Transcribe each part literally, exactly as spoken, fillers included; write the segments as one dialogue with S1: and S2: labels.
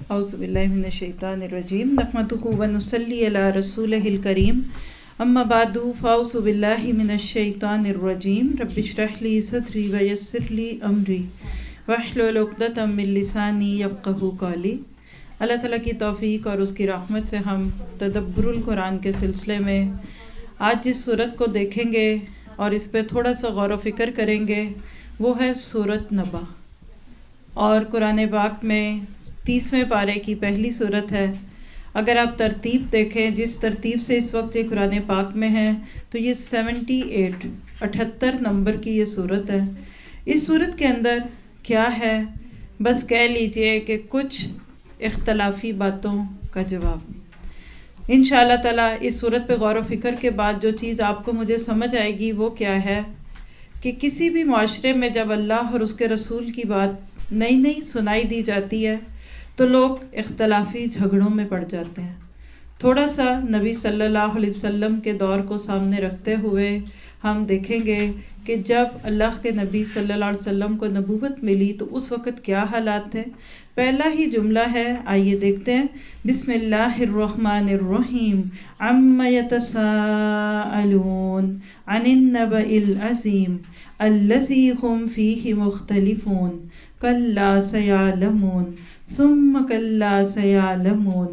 S1: اعوذ باللہ من الشیطان الرجیم نحمدہ ونصلی علی رسولہ الکریم اما بعد فاعوذ باللہ من الشیطان الرجیم رب اشرح لی صدری ویسر لی امری واحلل عقدۃ من لسانی یفقہوا قولی۔ اللہ تعالیٰ کی توفیق اور اس کی رحمت سے ہم تدبر القرآن کے سلسلے میں آج جس صورت کو دیکھیں گے اور اس پہ تھوڑا سا غور و فکر کریں گے وہ ہے سورۃ نبا، اور قرآن پاک میں تیسویں پارے کی پہلی صورت ہے۔ اگر آپ ترتیب دیکھیں جس ترتیب سے اس وقت یہ قرآن پاک میں ہے تو یہ سیونٹی ایٹ اٹھتر نمبر کی یہ صورت ہے۔ اس صورت کے اندر کیا ہے، بس کہہ لیجئے کہ کچھ اختلافی باتوں کا جواب۔ انشاءاللہ تعالیٰ اس صورت پہ غور و فکر کے بعد جو چیز آپ کو مجھے سمجھ آئے گی وہ کیا ہے کہ کسی بھی معاشرے میں جب اللہ اور اس کے رسول کی بات نئی نئی سنائی دی جاتی ہے تو لوگ اختلافی جھگڑوں میں پڑ جاتے ہیں۔ تھوڑا سا نبی صلی اللہ علیہ وسلم کے دور کو سامنے رکھتے ہوئے ہم دیکھیں گے کہ جب اللہ کے نبی صلی اللہ علیہ وسلم کو نبوت ملی تو اس وقت کیا حالات تھے۔ پہلا ہی جملہ ہے، آئیے دیکھتے ہیں، بسم اللہ الرحمن الرحیم عما یتساءلون عن النبأ العظیم الذی هم فیہ مختلفون کلا سیعلمون ثم کلا سیعلمون۔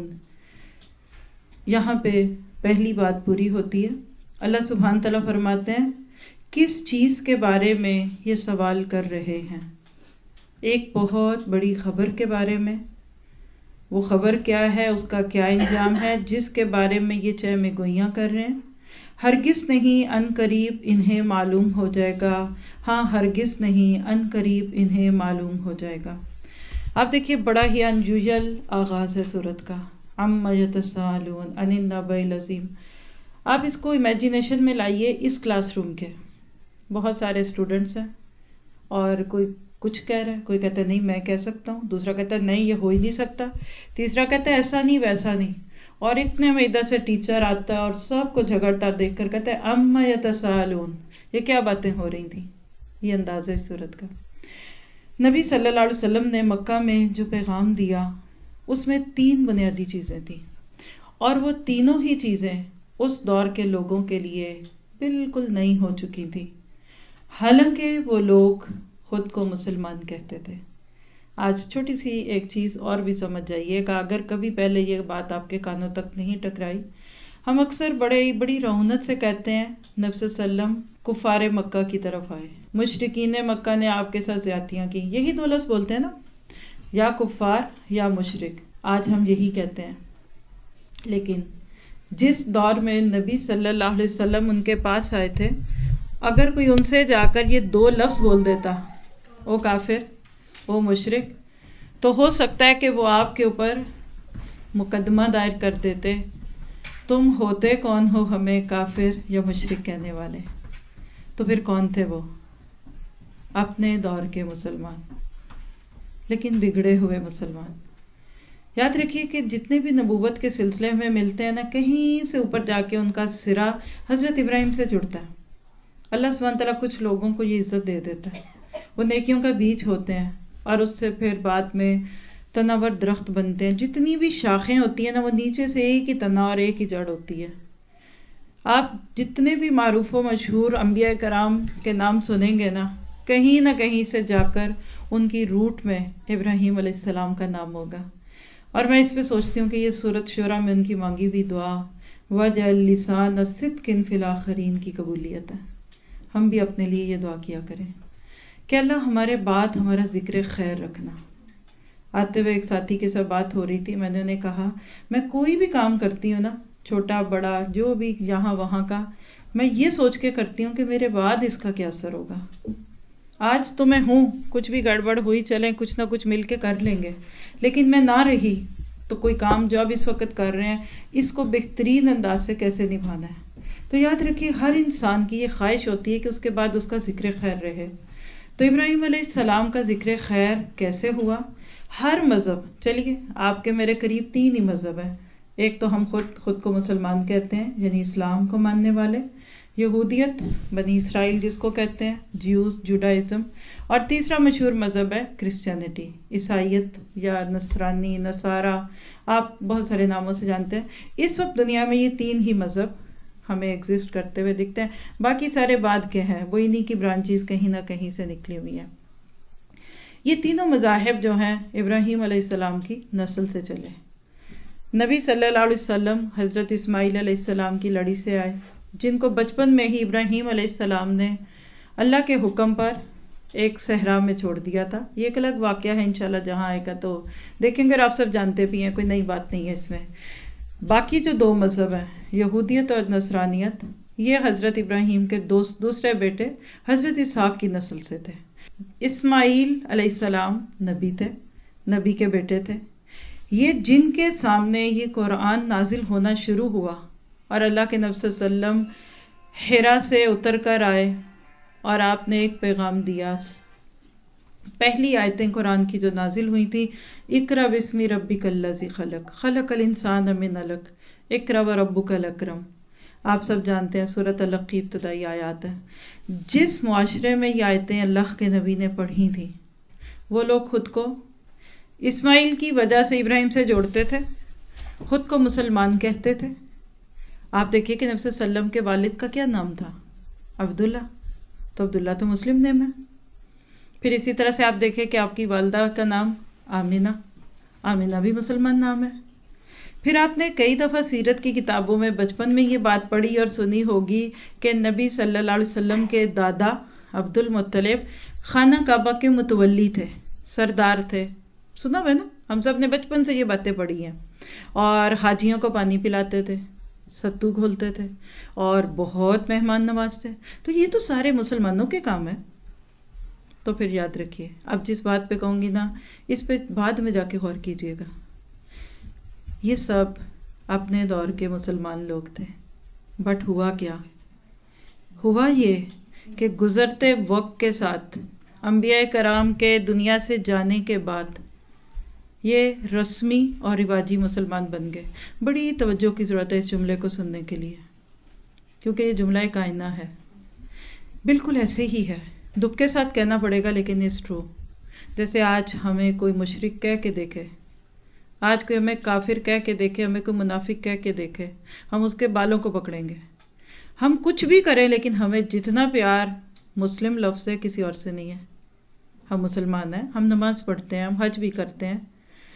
S1: یہاں پہ پہلی بات پوری ہوتی ہے۔ اللہ سبحانہ تعالیٰ فرماتے ہیں کس چیز کے بارے میں یہ سوال کر رہے ہیں؟ ایک بہت بڑی خبر کے بارے میں۔ وہ خبر کیا ہے، اس کا کیا انجام ہے جس کے بارے میں یہ چہمے گوئیاں کر رہے ہیں؟ ہرگز نہیں، ان قریب انہیں معلوم ہو جائے گا۔ ہاں ہرگز نہیں، ان قریب انہیں معلوم ہو جائے گا۔ آپ دیکھیے بڑا ہی انیوژل آغاز ہے سورت کا، عما یتساءلون عن النبأ العظیم۔ آپ اس کو امیجینیشن میں لائیے اس کلاس روم کے، بہت سارے اسٹوڈنٹس ہیں اور کوئی کچھ کہہ رہا ہے، کوئی کہتا ہے نہیں میں کہہ سکتا ہوں، دوسرا کہتا ہے نہیں یہ ہو ہی نہیں سکتا، تیسرا کہتا ہے ایسا نہیں ویسا نہیں، اور اتنے میں ادھر سے ٹیچر آتا ہے اور سب کو جھگڑتا دیکھ کر کہتا ہے عما یتساءلون، یہ کیا باتیں ہو رہی تھیں۔ یہ انداز ہے اس صورت کا۔ نبی صلی اللہ علیہ وسلم نے مکہ میں جو پیغام دیا اس میں تین بنیادی چیزیں تھیں، اور وہ تینوں ہی چیزیں اس دور کے لوگوں کے لیے بالکل نئی ہو چکی تھی، حالانکہ وہ لوگ خود کو مسلمان کہتے تھے۔ آج چھوٹی سی ایک چیز اور بھی سمجھ جائیے کہ اگر کبھی پہلے یہ بات آپ کے کانوں تک نہیں ٹکرائی، ہم اکثر بڑے بڑی رعونت سے کہتے ہیں نبی صلی اللہ علیہ وسلم کفار مکہ کی طرف آئے، مشرکین مکہ نے آپ کے ساتھ زیادتیاں کی، یہی دو لفظ بولتے ہیں نا، یا کفار یا مشرک، آج ہم یہی کہتے ہیں۔ لیکن جس دور میں نبی صلی اللہ علیہ وسلم ان کے پاس آئے تھے، اگر کوئی ان سے جا کر یہ دو لفظ بول دیتا، او کافر او مشرک، تو ہو سکتا ہے کہ وہ آپ کے اوپر مقدمہ دائر کر دیتے، تم ہوتے کون ہو ہمیں کافر یا مشرک کہنے والے؟ تو پھر کون تھے وہ؟ اپنے دور کے مسلمان، لیکن بگڑے ہوئے مسلمان۔ یاد رکھیے کہ جتنے بھی نبوت کے سلسلے میں ملتے ہیں نا، کہیں سے اوپر جا کے ان کا سرا حضرت ابراہیم سے جڑتا ہے۔ اللہ سبحانہ تعالیٰ کچھ لوگوں کو یہ عزت دے دیتا ہے، وہ نیکیوں کا بیج ہوتے ہیں اور اس سے پھر بعد میں تناور درخت بنتے ہیں۔ جتنی بھی شاخیں ہوتی ہیں نا، وہ نیچے سے ایک ہی تنا اور ایک ہی جڑ ہوتی ہے۔ آپ جتنے بھی معروف و مشہور انبیاء کرام کے نام سنیں گے نا، کہیں نہ کہیں سے جا کر ان کی روٹ میں ابراہیم علیہ السلام کا نام ہوگا۔ اور میں اس پہ سوچتی ہوں کہ یہ سورۃ شورى میں ان کی مانگی ہوئی دعا وَاجْعَلْ لِسَانَ صِدْقٍ فِي الْآخِرِينَ کی قبولیت ہے۔ ہم بھی اپنے لیے یہ دعا کیا کریں کہ اللہ ہمارے بعد ہمارا ذکر خیر رکھنا۔ آتے ہوئے ایک ساتھی کے ساتھ بات ہو رہی تھی، میں نے انہیں کہا میں کوئی بھی کام کرتی ہوں نا، چھوٹا بڑا جو بھی یہاں وہاں کا، میں یہ سوچ کے کرتی ہوں کہ میرے بعد اس کا کیا اثر ہوگا۔ آج تو میں ہوں، کچھ بھی گڑبڑ ہوئی چلیں کچھ نہ کچھ مل کے کر لیں گے، لیکن میں نہ رہی تو کوئی کام جو اب اس وقت کر رہے ہیں اس کو بہترین انداز سے کیسے نبھانا ہے۔ تو یاد رکھیے ہر انسان کی یہ خواہش ہوتی ہے کہ اس کے بعد اس کا ذکر خیر رہے۔ تو ابراہیم علیہ السلام کا ذکر خیر کیسے ہوا؟ ہر مذہب، چلیے آپ کے میرے قریب تین ہی مذہب ہیں، ایک تو ہم خود خود کو مسلمان کہتے ہیں یعنی اسلام کو ماننے والے، یہودیت بنی اسرائیل جس کو کہتے ہیں، جیوز جوڈائزم، اور تیسرا مشہور مذہب ہے کرسچینٹی، عیسائیت یا نصرانی نصارہ، آپ بہت سارے ناموں سے جانتے ہیں۔ اس وقت دنیا میں یہ تین ہی مذہب ہمیں ایگزسٹ کرتے ہوئے دکھتے ہیں، باقی سارے بعد کے ہیں، وہ انہی کی برانچیز کہیں نہ کہیں سے نکلی ہوئی ہیں۔ یہ تینوں مذاہب جو ہیں ابراہیم علیہ السلام کی نسل سے چلے۔ نبی صلی اللہ علیہ وسلم حضرت اسماعیل علیہ السلام کی لڑی سے آئے، جن کو بچپن میں ہی ابراہیم علیہ السلام نے اللہ کے حکم پر ایک صحرا میں چھوڑ دیا تھا۔ یہ ایک الگ واقعہ ہے، انشاءاللہ جہاں آئے گا تو دیکھیں گے، اور آپ سب جانتے بھی ہیں، کوئی نئی بات نہیں ہے اس میں۔ باقی جو دو مذہب ہیں، یہودیت اور نصرانیت، یہ حضرت ابراہیم کے دوست دوسرے بیٹے حضرت اسحاق کی نسل سے تھے۔ اسماعیل علیہ السلام نبی تھے، نبی کے بیٹے تھے۔ یہ جن کے سامنے یہ قرآن نازل ہونا شروع ہوا اور اللہ کے نبی صلی اللہ علیہ وسلم حرا سے اتر کر آئے اور آپ نے ایک پیغام دیا، پہلی آیتیں قرآن کی جو نازل ہوئی تھی، اقرأ بسم ربک الذی خلق خلق الانسان من علق اقرأ وربک الاکرم۔ آپ سب جانتے ہیں سورۃ علق کی ابتدائی آیات ہیں۔ جس معاشرے میں یہ آیتیں اللہ کے نبی نے پڑھی تھیں، وہ لوگ خود کو اسماعیل کی وجہ سے ابراہیم سے جوڑتے تھے، خود کو مسلمان کہتے تھے۔ آپ دیکھیے کہ نبی صلی اللہ علیہ وسلم کے والد کا کیا نام تھا؟ عبداللہ، تو عبداللہ تو مسلم نیم ہے۔ پھر اسی طرح سے آپ دیکھیں کہ آپ کی والدہ کا نام آمینہ، آمینہ بھی مسلمان نام ہے۔ پھر آپ نے کئی دفعہ سیرت کی کتابوں میں بچپن میں یہ بات پڑھی اور سنی ہوگی کہ نبی صلی اللہ علیہ وسلم کے دادا عبد المطلب خانہ کعبہ کے متولی تھے، سردار تھے، سنا ہے نا، ہم سب نے بچپن سے یہ باتیں پڑھی ہیں۔ اور حاجیوں کو پانی پلاتے تھے، ستو گھولتے تھے، اور بہت مہمان نواز تھے۔ تو یہ تو سارے مسلمانوں کے کام ہیں۔ تو پھر یاد رکھیے، اب جس بات پہ کہوں گی نا، اس پہ بعد میں جا کے غور کیجیے گا۔ یہ سب اپنے دور کے مسلمان لوگ تھے، بٹ ہوا کیا؟ ہوا یہ کہ گزرتے وقت کے ساتھ، انبیاء کرام کے دنیا سے جانے کے بعد، یہ رسمی اور رواجی مسلمان بن گئے۔ بڑی توجہ کی ضرورت ہے اس جملے کو سننے کے لیے، کیونکہ یہ جملہ کائنہ ہے، بالکل ایسے ہی ہے، دکھ کے ساتھ کہنا پڑے گا لیکن اٹس ٹرو۔ جیسے آج ہمیں کوئی مشرک کہہ کے دیکھے، آج کوئی ہمیں کافر کہہ کے دیکھے، ہمیں کوئی منافق کہہ کے دیکھے، ہم اس کے بالوں کو پکڑیں گے۔ ہم کچھ بھی کریں لیکن ہمیں جتنا پیار مسلم لفظ سے کسی اور سے نہیں ہے۔ ہم مسلمان ہیں، ہم نماز پڑھتے ہیں، ہم حج بھی کرتے ہیں،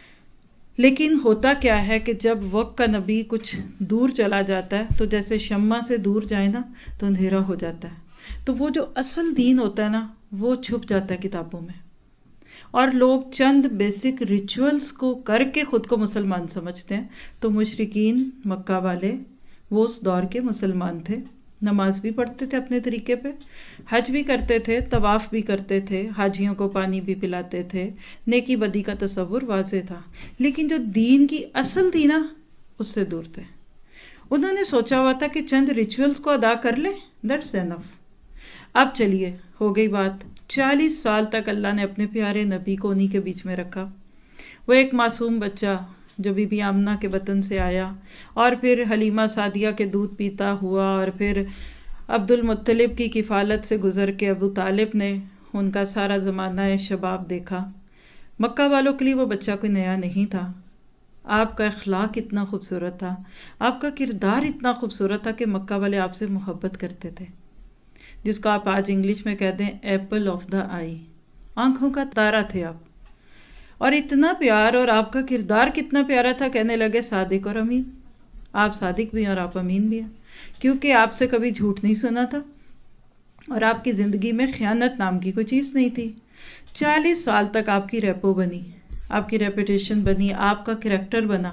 S1: لیکن ہوتا کیا ہے کہ جب وقت کا نبی کچھ دور چلا جاتا ہے تو جیسے شمع سے دور جائے نا تو اندھیرا ہو جاتا ہے، تو وہ جو اصل دین ہوتا ہے نا وہ چھپ جاتا ہے کتابوں میں، اور لوگ چند بیسک ریچولز کو کر کے خود کو مسلمان سمجھتے ہیں۔ تو مشرکین مکہ والے وہ اس دور کے مسلمان تھے، نماز بھی پڑھتے تھے اپنے طریقے پہ، حج بھی کرتے تھے، طواف بھی کرتے تھے، حاجیوں کو پانی بھی پلاتے تھے، نیکی بدی کا تصور واضح تھا، لیکن جو دین کی اصل تھی نا اس سے دور تھے۔ انہوں نے سوچا ہوا تھا کہ چند ریچولز کو ادا کر لیں، دیٹس انف۔ اب چلیے، ہو گئی بات، چالیس سال تک اللہ نے اپنے پیارے نبی کو انہی کے بیچ میں رکھا۔ وہ ایک معصوم بچہ جو بی بی آمنہ کے بطن سے آیا، اور پھر حلیمہ سعدیہ کے دودھ پیتا ہوا، اور پھر عبد المطلب کی کفالت سے گزر کے ابو طالب نے ان کا سارا زمانہ شباب دیکھا۔ مکہ والوں کے لیے وہ بچہ کوئی نیا نہیں تھا۔ آپ کا اخلاق اتنا خوبصورت تھا، آپ کا کردار اتنا خوبصورت تھا کہ مکہ والے آپ سے محبت کرتے تھے، جس کو آپ آج انگلش میں کہتے ہیں ایپل آف دا آئی، آنکھوں کا تارا تھے آپ، اور اتنا پیار، اور آپ کا کردار کتنا پیارا تھا، کہنے لگے صادق اور امین۔ آپ صادق بھی ہیں اور آپ امین بھی ہیں، کیونکہ آپ سے کبھی جھوٹ نہیں سنا تھا، اور آپ کی زندگی میں خیانت نام کی کوئی چیز نہیں تھی۔ چالیس سال تک آپ کی ریپو بنی، آپ کی ریپوٹیشن بنی، آپ کا کریکٹر بنا۔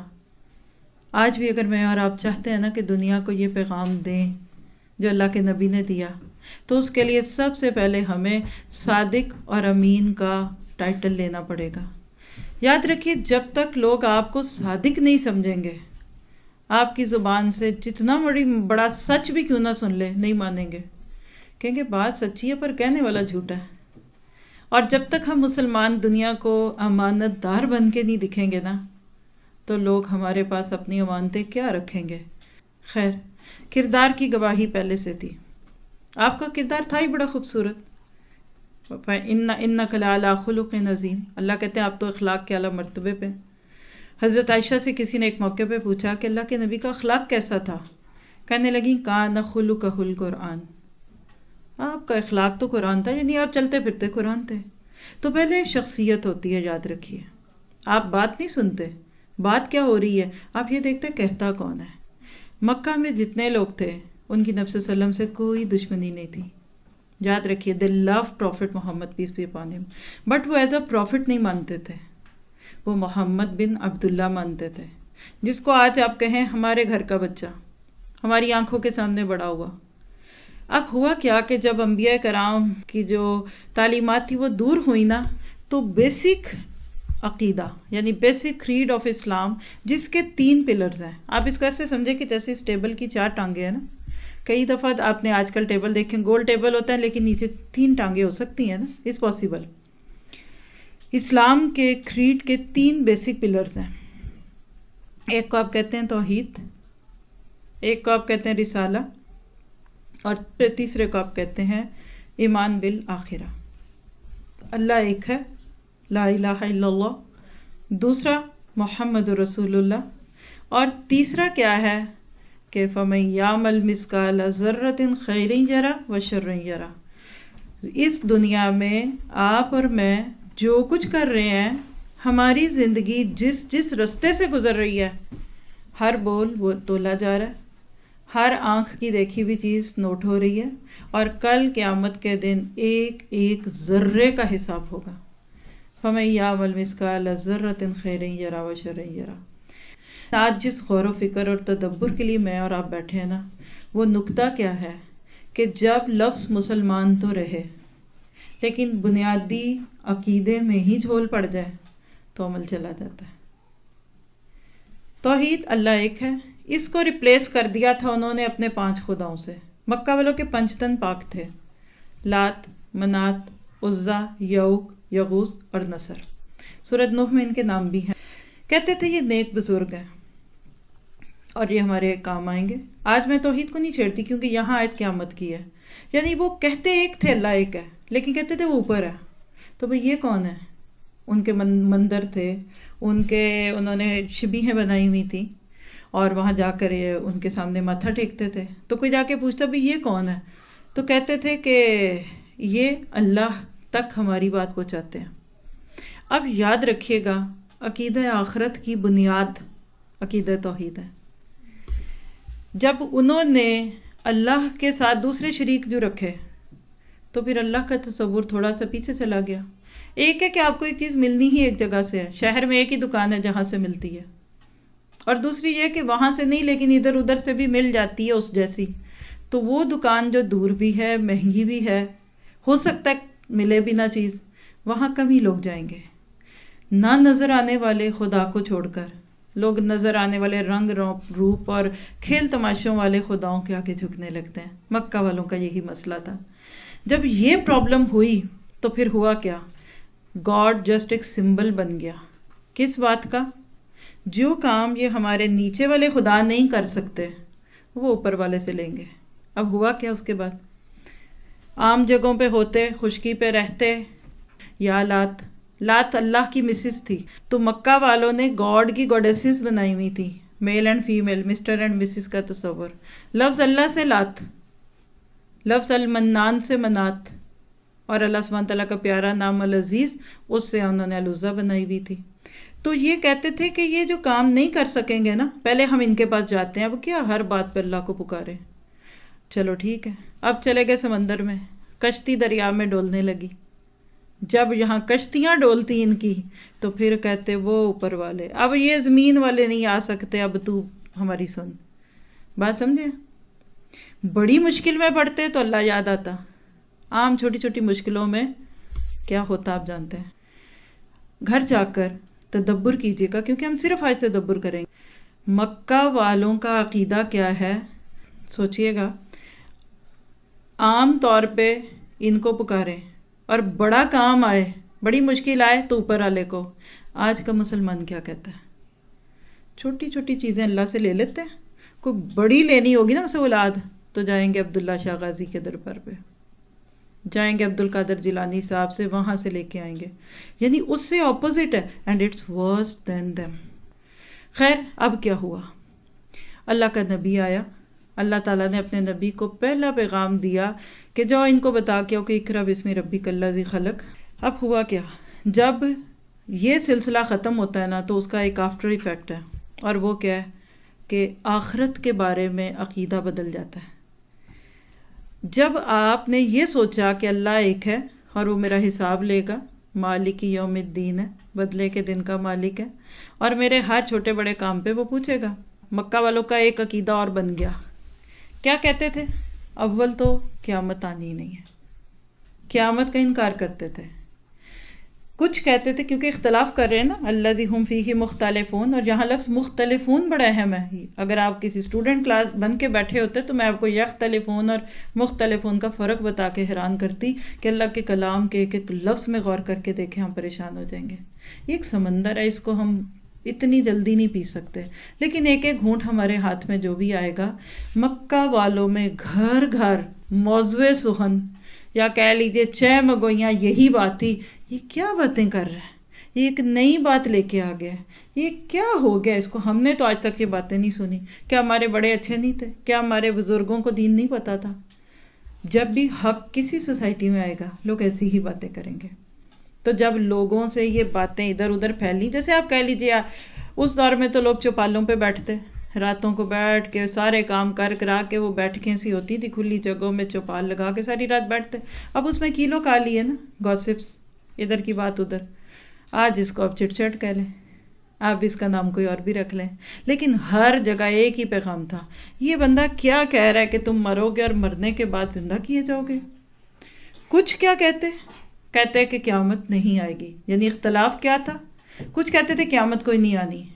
S1: آج بھی اگر میں اور آپ چاہتے ہیں نا کہ دنیا کو یہ پیغام دیں جو اللہ کے نبی نے دیا، تو اس کے لیے سب سے پہلے ہمیں صادق اور امین کا ٹائٹل لینا پڑے گا۔ یاد رکھیے، جب تک لوگ آپ کو صادق نہیں سمجھیں گے، آپ کی زبان سے جتنا بڑی بڑا سچ بھی کیوں نہ سن لے، نہیں مانیں گے، کہیں گے بات سچی ہے پر کہنے والا جھوٹا ہے۔ اور جب تک ہم مسلمان دنیا کو امانت دار بن کے نہیں دکھیں گے نا، تو لوگ ہمارے پاس اپنی امانتیں کیا رکھیں گے۔ خیر، کردار کی گواہی پہلے سے تھی۔ آپ کا کردار تھا ہی بڑا خوبصورت. اِنَّكَ لَعَلَىٰ خُلُقٍ عَظِيمٍ. اللہ کہتے ہیں آپ تو اخلاق کے اعلیٰ مرتبے پہ. حضرت عائشہ سے کسی نے ایک موقع پہ پوچھا کہ اللہ کے نبی کا اخلاق کیسا تھا؟ کہنے لگی کان خلقہ القرآن. آپ کا اخلاق تو قرآن تھا، یعنی آپ چلتے پھرتے قرآن تھے. تو پہلے شخصیت ہوتی ہے، یاد رکھیے. آپ بات نہیں سنتے، بات کیا ہو رہی ہے آپ یہ دیکھتے کہتا کون ہے. مکہ میں جتنے لوگ تھے ان کی نبی صلی اللہ علیہ وسلم سے کوئی دشمنی نہیں تھی. یاد رکھیے دے لو prophet Muhammad peace be upon him, but وہ ایز اے پروفٹ نہیں مانتے تھے، وہ محمد بن عبداللہ مانتے تھے، جس کو آج آپ کہیں ہمارے گھر کا بچہ، ہماری آنکھوں کے سامنے بڑا ہوا. اب ہوا کیا کہ جب انبیاء کرام کی جو تعلیمات تھی وہ دور ہوئی نا، تو بیسک عقیدہ یعنی بیسک کریڈ آف اسلام جس کے تین پلرز ہیں. آپ اس کو ایسے سمجھے کہ جیسے اس ٹیبل کی چار ٹانگیں ہیں نا. کئی دفعہ آپ نے آج کل ٹیبل دیکھیں گول ٹیبل ہوتا ہے لیکن نیچے تین ٹانگیں ہو سکتی ہیں نا. اس پاسبل. اسلام کے کریڈ کے تین بیسک پلرز ہیں. ایک کو آپ کہتے ہیں توحید، ایک کو آپ کہتے ہیں رسالہ، اور تیسرے کو آپ کہتے ہیں ایمان بالآخرہ. اللہ ایک ہے، لا الہ الا اللہ. دوسرا محمد رسول اللہ. اور تیسرا کیا ہے کہ فَمَن يَعْمَلْ مِثْقَالَ ذَرَّةٍ خَيْرٍ يَرَهُ وَشَرٍّ يَرَهُ. اس دنیا میں آپ اور میں جو کچھ کر رہے ہیں، ہماری زندگی جس جس رستے سے گزر رہی ہے، ہر بول وہ تولا جا رہا ہے، ہر آنکھ کی دیکھی ہوئی چیز نوٹ ہو رہی ہے، اور کل قیامت کے دن ایک ایک ذرے کا حساب ہوگا. فَمَن يَعْمَلْ مِثْقَالَ ذَرَّةٍ خَيْرٍ يَرَهُ وَشَرٍّ يَرَهُ. آج جس غور و فکر اور تدبر کے لیے میں اور آپ بیٹھے ہیں نا، وہ نکتہ کیا ہے کہ جب لفظ مسلمان تو رہے لیکن بنیادی عقیدے میں ہی جھول پڑ جائے تو عمل چلا جاتا ہے. توحید اللہ ایک ہے، اس کو ریپلیس کر دیا تھا انہوں نے اپنے پانچ خداؤں سے. مکہ والوں کے پنج تن پاک تھے، لات، منات، عزا، یعوق، یغوث اور نصر. سورۃ نوح میں ان کے نام بھی ہیں. کہتے تھے یہ نیک بزرگ ہیں اور یہ ہمارے کام آئیں گے. آج میں توحید کو نہیں چھیڑتی کیونکہ یہاں آیت قیامت کی ہے. یعنی وہ کہتے ایک تھے اللہ ایک ہے، لیکن کہتے تھے وہ اوپر ہے. تو بھئی یہ کون ہے؟ ان کے مندر تھے، ان کے انہوں نے شبیہیں بنائی ہوئی تھیں، اور وہاں جا کر یہ ان کے سامنے ماتھا ٹیکتے تھے. تو کوئی جا کے پوچھتا بھئی یہ کون ہے؟ تو کہتے تھے کہ یہ اللہ تک ہماری بات پہنچاتے ہیں. اب یاد رکھیے گا عقیدہ آخرت کی بنیاد عقیدہ توحید ہے. جب انہوں نے اللہ کے ساتھ دوسرے شریک جو رکھے تو پھر اللہ کا تصور تھوڑا سا پیچھے چلا گیا. ایک ہے کہ آپ کو ایک چیز ملنی ہی ایک جگہ سے ہے، شہر میں ایک ہی دکان ہے جہاں سے ملتی ہے، اور دوسری یہ کہ وہاں سے نہیں لیکن ادھر ادھر سے بھی مل جاتی ہے اس جیسی. تو وہ دکان جو دور بھی ہے، مہنگی بھی ہے، ہو سکتا ہے ملے بھی نہ چیز، وہاں کم ہی لوگ جائیں گے. نہ نظر آنے والے خدا کو چھوڑ کر لوگ نظر آنے والے رنگ روپ اور کھیل تماشوں والے خداؤں کے آگے جھکنے لگتے ہیں. مکہ والوں کا یہی مسئلہ تھا. جب یہ پرابلم ہوئی تو پھر ہوا کیا؟ گاڈ جسٹ ایک سمبل بن گیا. کس بات کا؟ جو کام یہ ہمارے نیچے والے خدا نہیں کر سکتے وہ اوپر والے سے لیں گے. اب ہوا کیا اس کے بعد؟ عام جگہوں پہ ہوتے، خشکی پہ رہتے. یا لات لات اللہ کی مسز تھی، تو مکہ والوں نے گاڈ کی گوڈیسز بنائی ہوئی تھی، male and female, Mr and Mrs کا تصور. لفظ اللہ سے لات، لفظ المنان سے منات، اور اللہ سبحانہ تعالیٰ کا پیارا نام العزیز، اس سے انہوں نے العزا بنائی ہوئی تھی. تو یہ کہتے تھے کہ یہ جو کام نہیں کر سکیں گے نا، پہلے ہم ان کے پاس جاتے ہیں. اب کیا ہر بات پہ اللہ کو پکارے؟ چلو ٹھیک ہے. اب چلے گئے سمندر میں، کشتی دریا میں ڈولنے لگی. جب یہاں کشتیاں ڈولتی ان کی تو پھر کہتے وہ اوپر والے، اب یہ زمین والے نہیں آ سکتے، اب تو ہماری سن. بات سمجھے؟ بڑی مشکل میں پڑتے تو اللہ یاد آتا. عام چھوٹی چھوٹی مشکلوں میں کیا ہوتا آپ جانتے ہیں. گھر جا کر تدبر کیجیے گا، کیونکہ ہم صرف آج تدبر کریں گے. مکہ والوں کا عقیدہ کیا ہے سوچئے گا. عام طور پہ ان کو پکاریں اور بڑا کام آئے، بڑی مشکل آئے تو اوپر والے کو. آج کا مسلمان کیا کہتا ہے؟ چھوٹی چھوٹی چیزیں اللہ سے لے لیتے ہیں. کوئی بڑی لینی ہوگی نا اسے اولاد، تو جائیں گے عبداللہ شاہ غازی کے دربار پہ، جائیں گے عبد القادر جیلانی صاحب سے، وہاں سے لے کے آئیں گے، یعنی اس سے اپوزٹ ہے، and it's worse than them. خیر اب کیا ہوا، اللہ کا نبی آیا، اللہ تعالیٰ نے اپنے نبی کو پہلا پیغام دیا کہ جاؤ ان کو بتا کے کہ اقرا بسم ربک الذی خلق۔ اب ہوا کیا، جب یہ سلسلہ ختم ہوتا ہے نا تو اس کا ایک آفٹر ایفیکٹ ہے، اور وہ کیا ہے کہ آخرت کے بارے میں عقیدہ بدل جاتا ہے۔ جب آپ نے یہ سوچا کہ اللہ ایک ہے اور وہ میرا حساب لے گا، مالک یوم الدین ہے، بدلے کے دن کا مالک ہے، اور میرے ہر چھوٹے بڑے کام پہ وہ پوچھے گا، مکہ والوں کا ایک عقیدہ اور بن گیا۔ کیا کہتے تھے؟ اول تو قیامت آنی ہی نہیں ہے، قیامت کا انکار کرتے تھے۔ کچھ کہتے تھے کیونکہ اختلاف کر رہے ہیں نا، الذی ہم فیہ مختلفون، اور یہاں لفظ مختلفون بڑا اہم ہے۔ اگر آپ کسی اسٹوڈنٹ کلاس بن کے بیٹھے ہوتے تو میں آپ کو یختلفون اور مختلفون کا فرق بتا کے حیران کرتی کہ اللہ کے کلام کے ایک ایک لفظ میں غور کر کے دیکھیں، ہم پریشان ہو جائیں گے۔ یہ ایک سمندر ہے، اس کو ہم اتنی جلدی نہیں پی سکتے، لیکن ایک ایک گھونٹ ہمارے ہاتھ میں جو بھی آئے گا، مکہ والوں میں گھر گھر موضوع سخن یا کہہ لیجئے چھ مگویاں یہی بات تھی، یہ کیا باتیں کر رہا ہے، یہ ایک نئی بات لے کے آ گیا ہے، یہ کیا ہو گیا اس کو، ہم نے تو آج تک یہ باتیں نہیں سنی، کیا ہمارے بڑے اچھے نہیں تھے، کیا ہمارے بزرگوں کو دین نہیں پتا تھا۔ جب بھی حق کسی سوسائٹی میں آئے گا لوگ ایسی ہی باتیں کریں گے۔ تو جب لوگوں سے یہ باتیں ادھر ادھر پھیلی، جیسے آپ کہہ لیجیے اس دور میں تو لوگ چوپالوں پہ بیٹھتے، راتوں کو بیٹھ کے سارے کام کر کرا کے، وہ بیٹھکیں سی ہوتی تھی کھلی جگہوں میں، چوپال لگا کے ساری رات بیٹھتے۔ اب اس میں کیلو کالی ہے نا، گوسپس، ادھر کی بات ادھر، آج اس کو آپ چٹ چٹ کہہ لیں، آپ اس کا نام کوئی اور بھی رکھ لیں، لیکن ہر جگہ ایک ہی پیغام تھا، یہ بندہ کیا کہہ رہا ہے کہ تم مرو گے اور مرنے کے بعد زندہ کیے جاؤ گے۔ کچھ کیا کہتے کہتے کہ قیامت نہیں آئے گی، یعنی اختلاف کیا تھا، کچھ کہتے تھے قیامت کوئی نہیں آنی،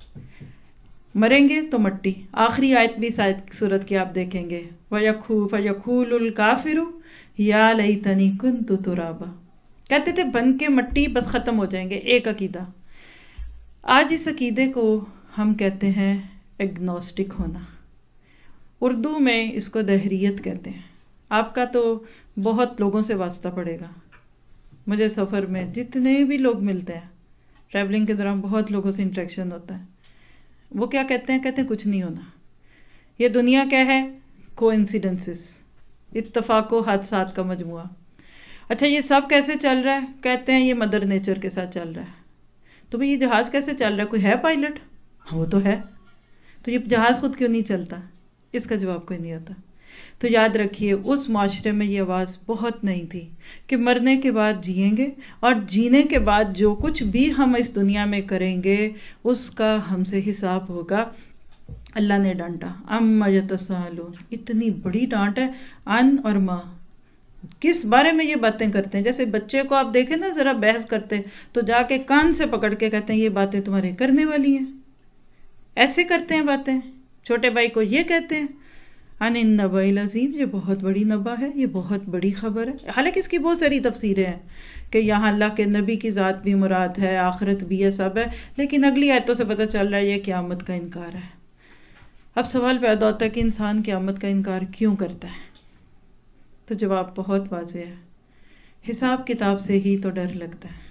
S1: مریں گے تو مٹی۔ آخری آیت بھی سورت کی آپ دیکھیں گے، فَيَقُولُ الْكَافِرُ يَا لَيْتَنِي كُنْتُ تُرَابًا، کہتے تھے بن کے مٹی، بس ختم ہو جائیں گے، ایک عقیدہ۔ آج اس عقیدے کو ہم کہتے ہیں ایگنوسٹک ہونا، اردو میں اس کو دہریت کہتے ہیں۔ آپ کا تو بہت لوگوں سے واسطہ پڑے گا، مجھے سفر میں جتنے بھی لوگ ملتے ہیں، ٹریولنگ کے دوران بہت لوگوں سے انٹریکشن ہوتا ہے، وہ کیا کہتے ہیں؟ کہتے ہیں کچھ نہیں ہونا، یہ دنیا کیا ہے؟ کو انسیڈنسز، اتفاق و حادثات کا مجموعہ۔ اچھا یہ سب کیسے چل رہا ہے؟ کہتے ہیں یہ مدر نیچر کے ساتھ چل رہا ہے۔ تو بھئی یہ جہاز کیسے چل رہا ہے؟ کوئی ہے پائلٹ؟ وہ تو ہے، تو یہ جہاز خود کیوں نہیں چلتا؟ اس کا جواب کوئی نہیں ہوتا۔ تو یاد رکھیے اس معاشرے میں یہ آواز بہت نہیں تھی کہ مرنے کے بعد جئیں گے، اور جینے کے بعد جو کچھ بھی ہم اس دنیا میں کریں گے اس کا ہم سے حساب ہوگا۔ اللہ نے ڈانٹا، اما یتساءلون، اتنی بڑی ڈانٹ ہے، ان اور ما، کس بارے میں یہ باتیں کرتے ہیں؟ جیسے بچے کو آپ دیکھیں نا ذرا بحث کرتے تو جا کے کان سے پکڑ کے کہتے ہیں یہ باتیں تمہارے کرنے والی ہیں، ایسے کرتے ہیں باتیں۔ چھوٹے بھائی کو یہ کہتے ہیں ان النبأ العظیم، یہ بہت بڑی نبا ہے، یہ بہت بڑی خبر ہے۔ حالانکہ اس کی بہت ساری تفسیریں ہیں کہ یہاں اللہ کے نبی کی ذات بھی مراد ہے، آخرت بھی ہے، سب ہے، لیکن اگلی آیتوں سے پتہ چل رہا ہے یہ قیامت کا انکار ہے۔ اب سوال پیدا ہوتا ہے کہ انسان قیامت کا انکار کیوں کرتا ہے؟ تو جواب بہت واضح ہے، حساب کتاب سے ہی تو ڈر لگتا ہے۔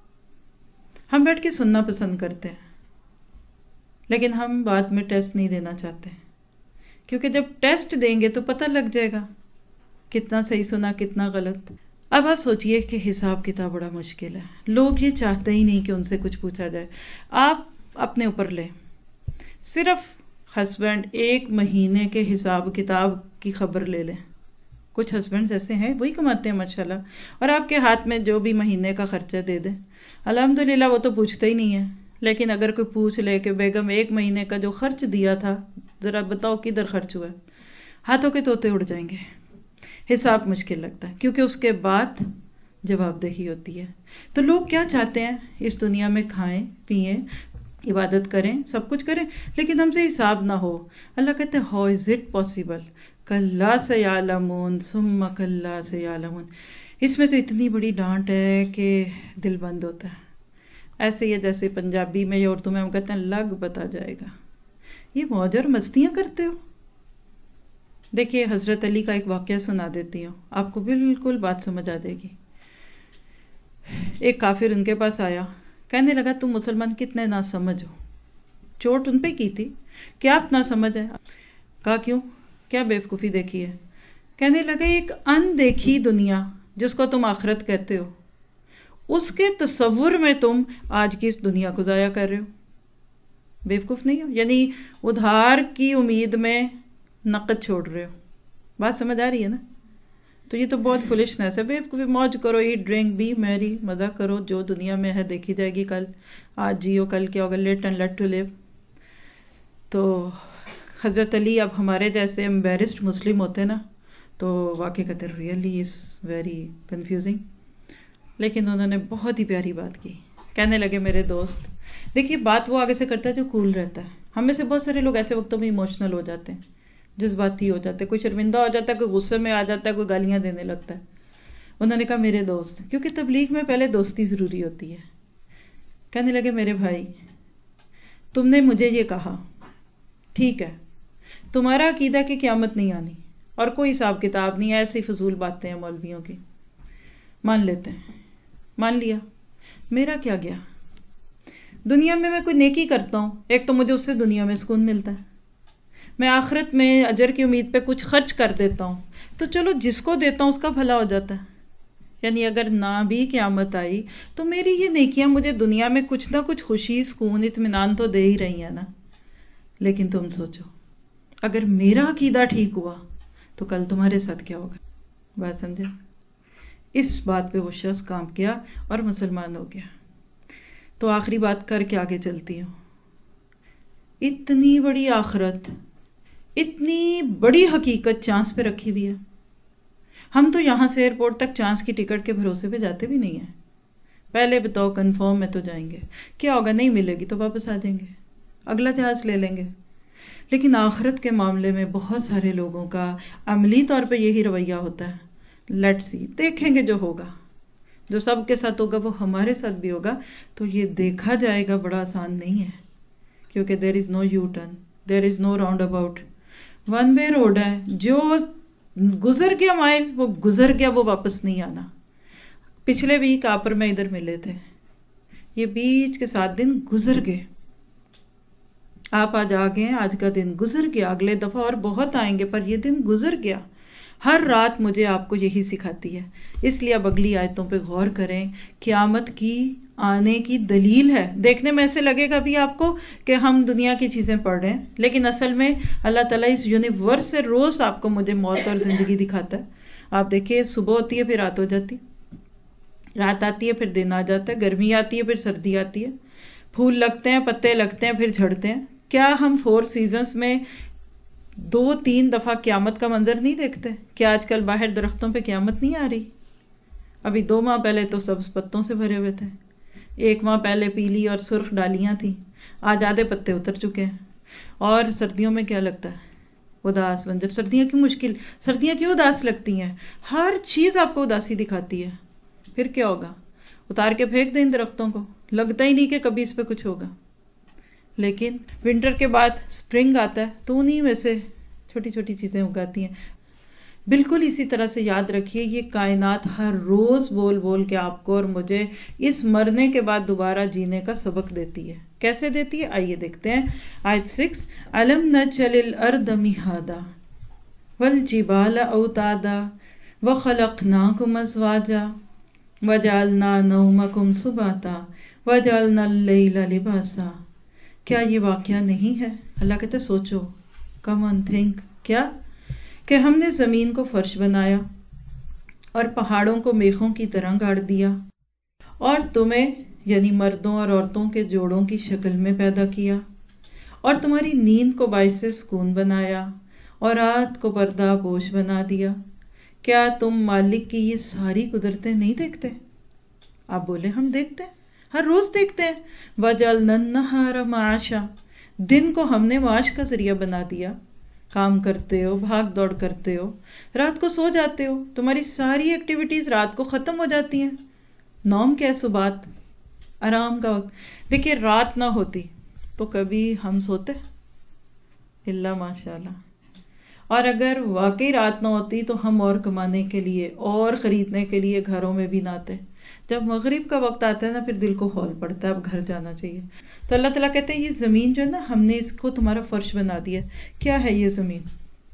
S1: ہم بیٹھ کے سننا پسند کرتے ہیں، لیکن ہم بعد میں ٹیسٹ نہیں دینا چاہتے، کیونکہ جب ٹیسٹ دیں گے تو پتہ لگ جائے گا کتنا صحیح سنا کتنا غلط۔ اب آپ سوچئے کہ حساب کتاب بڑا مشکل ہے، لوگ یہ چاہتے ہی نہیں کہ ان سے کچھ پوچھا جائے۔ آپ اپنے اوپر لیں، صرف ہسبینڈ ایک مہینے کے حساب کتاب کی خبر لے لیں۔ کچھ ہسبینڈز ایسے ہیں وہی کماتے ہیں ماشاءاللہ، اور آپ کے ہاتھ میں جو بھی مہینے کا خرچہ دے دیں، الحمدللہ وہ تو پوچھتے ہی نہیں ہیں۔ لیکن اگر کوئی پوچھ لے کہ بیگم ایک مہینے کا جو خرچ دیا تھا ذرا بتاؤ کدھر خرچ ہوا ہے، ہاتھوں کے طوطے اڑ جائیں گے۔ حساب مشکل لگتا ہے کیونکہ اس کے بعد جواب دہی ہوتی ہے۔ تو لوگ کیا چاہتے ہیں؟ اس دنیا میں کھائیں پئیں، عبادت کریں، سب کچھ کریں، لیکن ہم سے حساب نہ ہو۔ اللہ کہتے ہیں ہاؤ از اٹ پاسبل، کلا سیعلمون ثم کلا سیعلمون۔ اس میں تو اتنی بڑی ڈانٹ ہے کہ دل بند ہوتا ہے۔ ایسے ہی جیسے پنجابی میں یا اردو میں ہم کہتے ہیں لگ پتا جائے گا، یہ موج اور مستیاں کرتے ہو، دیکھیے حضرت علی کا ایک واقعہ سنا دیتی ہوں، آپ کو بالکل بات سمجھ آ جائے گی۔ ایک کافر ان کے پاس آیا، کہنے لگا تم مسلمان کتنے ناسمجھ ہو۔ چوٹ ان پہ کی تھی کہ آپ ناسمجھ ہیں۔ کہا کیوں، کیا بیوقوفی دیکھی ہے؟ کہنے لگا ایک اندیکھی دنیا جس کو تم آخرت کہتے ہو، اس کے تصور میں تم آج کی اس دنیا کو ضائع کر رہے ہو۔ بیوقوف نہیں ہو، یعنی ادھار کی امید میں نقد چھوڑ رہے ہو۔ بات سمجھ آ رہی ہے نا؟ تو یہ تو بہت فلشنس ہے۔ بیوقوفی، موج کرو، ایٹ ڈرنک بی میری، مزہ کرو، جو دنیا میں ہے دیکھی جائے گی کل، آج جیو کل کیا ہوگا، let and let to live. تو حضرت علی اب ہمارے جیسے امبیرسڈ مسلم ہوتے نا تو واقعی کہتے ریئلی از ویری کنفیوزنگ، لیکن انہوں نے بہت ہی پیاری بات کی۔ کہنے لگے میرے دوست، دیکھیے بات وہ آگے سے کرتا ہے جو کول رہتا ہے۔ ہم میں سے بہت سارے لوگ ایسے وقتوں میں ایموشنل ہو جاتے ہیں، جذباتی ہو جاتے ہیں، کوئی شرمندہ ہو جاتا ہے، کوئی غصے میں آ جاتا ہے، کوئی گالیاں دینے لگتا ہے۔ انہوں نے کہا میرے دوست، کیونکہ تبلیغ میں پہلے دوستی ضروری ہوتی ہے۔ کہنے لگے میرے بھائی، تم نے مجھے یہ کہا، ٹھیک ہے، تمہارا عقیدہ کہ قیامت نہیں آنی اور کوئی حساب کتاب نہیں، ایسی فضول باتیں ہیں مولویوں کی، مان لیتے ہیں، مان لیا، میرا کیا گیا؟ دنیا میں میں کوئی نیکی کرتا ہوں، ایک تو مجھے اس سے دنیا میں سکون ملتا ہے، میں آخرت میں اجر کی امید پہ کچھ خرچ کر دیتا ہوں، تو چلو جس کو دیتا ہوں اس کا بھلا ہو جاتا ہے۔ یعنی اگر نہ بھی قیامت آئی تو میری یہ نیکیاں مجھے دنیا میں کچھ نہ کچھ خوشی، سکون، اطمینان تو دے ہی رہی ہیں نا۔ لیکن تم سوچو، اگر میرا عقیدہ ٹھیک ہوا تو کل تمہارے ساتھ کیا ہوگا؟ بات سمجھے؟ اس بات پہ وہ شخص کام کیا اور مسلمان ہو گیا۔ تو آخری بات کر کے آگے چلتی ہوں۔ اتنی بڑی آخرت، اتنی بڑی حقیقت چانس پہ رکھی ہوئی ہے، ہم تو یہاں سے ایئرپورٹ تک چانس کی ٹکٹ کے بھروسے پہ جاتے بھی نہیں ہیں۔ پہلے بتاؤ کنفرم میں تو جائیں گے، کیا ہوگا، نہیں ملے گی تو واپس آ جائیں گے، اگلا جہاز لے لیں گے۔ لیکن آخرت کے معاملے میں بہت سارے لوگوں کا عملی طور پہ یہی رویہ ہوتا ہے، لیٹ سی، دیکھیں گے جو ہوگا، جو سب کے ساتھ ہوگا وہ ہمارے ساتھ بھی ہوگا۔ تو یہ دیکھا جائے گا بڑا آسان نہیں ہے، کیونکہ there is no U turn, there is no round about, one way road ہے۔ جو گزر گیا مائل وہ گزر گیا، وہ واپس نہیں آنا۔ پچھلے ویک آپ اور میں ادھر ملے تھے، یہ بیچ کے سات دن گزر گئے، آپ آج آ گئے ہیں، آج کا دن گزر گیا، اگلے دفعہ اور بہت آئیں گے پر یہ دن گزر گیا۔ ہر رات مجھے آپ کو یہی سکھاتی ہے۔ اس لیے اب اگلی آیتوں پہ غور کریں، قیامت کی آنے کی دلیل ہے۔ دیکھنے میں ایسے لگے گا بھی آپ کو کہ ہم دنیا کی چیزیں پڑھ رہے ہیں، لیکن اصل میں اللہ تعالیٰ اس یونیورس سے روز آپ کو مجھے موت اور زندگی دکھاتا ہے۔ آپ دیکھیے، صبح ہوتی ہے پھر رات ہو جاتی، رات آتی ہے پھر دن آ جاتا ہے، گرمی آتی ہے پھر سردی آتی ہے، پھول لگتے ہیں، پتے لگتے ہیں، پھر جھڑتے ہیں۔ کیا ہم فور سیزنز میں دو تین دفعہ قیامت کا منظر نہیں دیکھتے؟ کیا آج کل باہر درختوں پہ قیامت نہیں آ رہی؟ ابھی دو ماہ پہلے تو سبز پتوں سے بھرے ہوئے تھے، ایک ماہ پہلے پیلی اور سرخ ڈالیاں تھیں، آج آدھے پتے اتر چکے ہیں۔ اور سردیوں میں کیا لگتا ہے؟ اداس منظر۔ سردیاں کیوں مشکل، سردیاں کیوں اداس لگتی ہیں؟ ہر چیز آپ کو اداسی دکھاتی ہے۔ پھر کیا ہوگا؟ اتار کے پھینک دیں ان درختوں کو، لگتا ہی نہیں کہ کبھی اس پہ کچھ ہوگا۔ لیکن ونٹر کے بعد سپرنگ آتا ہے تو انہی میں سے چھوٹی چھوٹی چیزیں اگاتی ہیں۔ بالکل اسی طرح سے یاد رکھیے، یہ کائنات ہر روز بول بول کے آپ کو اور مجھے اس مرنے کے بعد دوبارہ جینے کا سبق دیتی ہے۔ کیسے دیتی ہے؟ آئیے دیکھتے ہیں آیت سکس۔ أَلَمْ نَجْعَلِ الْأَرْضَ مِهَادًا وَالْجِبَالَ أَوْتَادًا وَخَلَقْنَاكُمْ أَزْوَاجًا وَجَعَلْنَا نَوْمَكُمْ سُبَاتًا وَجَعَلْنَا اللَّيْلَ لِبَاسًا۔ کیا یہ واقعہ نہیں ہے؟ اللہ کہتے سوچو، کم آن تھنک، کیا کہ ہم نے زمین کو فرش بنایا اور پہاڑوں کو میخوں کی طرح گاڑ دیا، اور تمہیں یعنی مردوں اور عورتوں کے جوڑوں کی شکل میں پیدا کیا، اور تمہاری نیند کو باعث سکون بنایا، اور رات کو پردہ پوش بنا دیا۔ کیا تم مالک کی یہ ساری قدرتیں نہیں دیکھتے؟ آپ بولے ہم دیکھتے ہیں، ہر روز دیکھتے ہیں۔ وَجَعَلْنَا النَّهَارَ مَعَاشًا، دن کو ہم نے معاش کا ذریعہ بنا دیا، کام کرتے ہو، بھاگ دوڑ کرتے ہو، رات کو سو جاتے ہو، تمہاری ساری ایکٹیویٹیز رات کو ختم ہو جاتی ہیں۔ نوم کیا ہے؟ صبات، آرام کا وقت۔ دیکھیے رات نہ ہوتی تو کبھی ہم سوتے؟ اللہ ماشاء اللہ۔ اور اگر واقعی رات نہ ہوتی تو ہم اور کمانے کے لیے اور خریدنے کے لیے گھروں میں بھی نہ آتے. جب مغرب کا وقت آتا ہے نا پھر دل کو ہول پڑتا ہے اب گھر جانا چاہیے. تو اللہ تعالیٰ کہتے ہیں یہ زمین جو ہے نا ہم نے اس کو تمہارا فرش بنا دیا. کیا ہے یہ زمین؟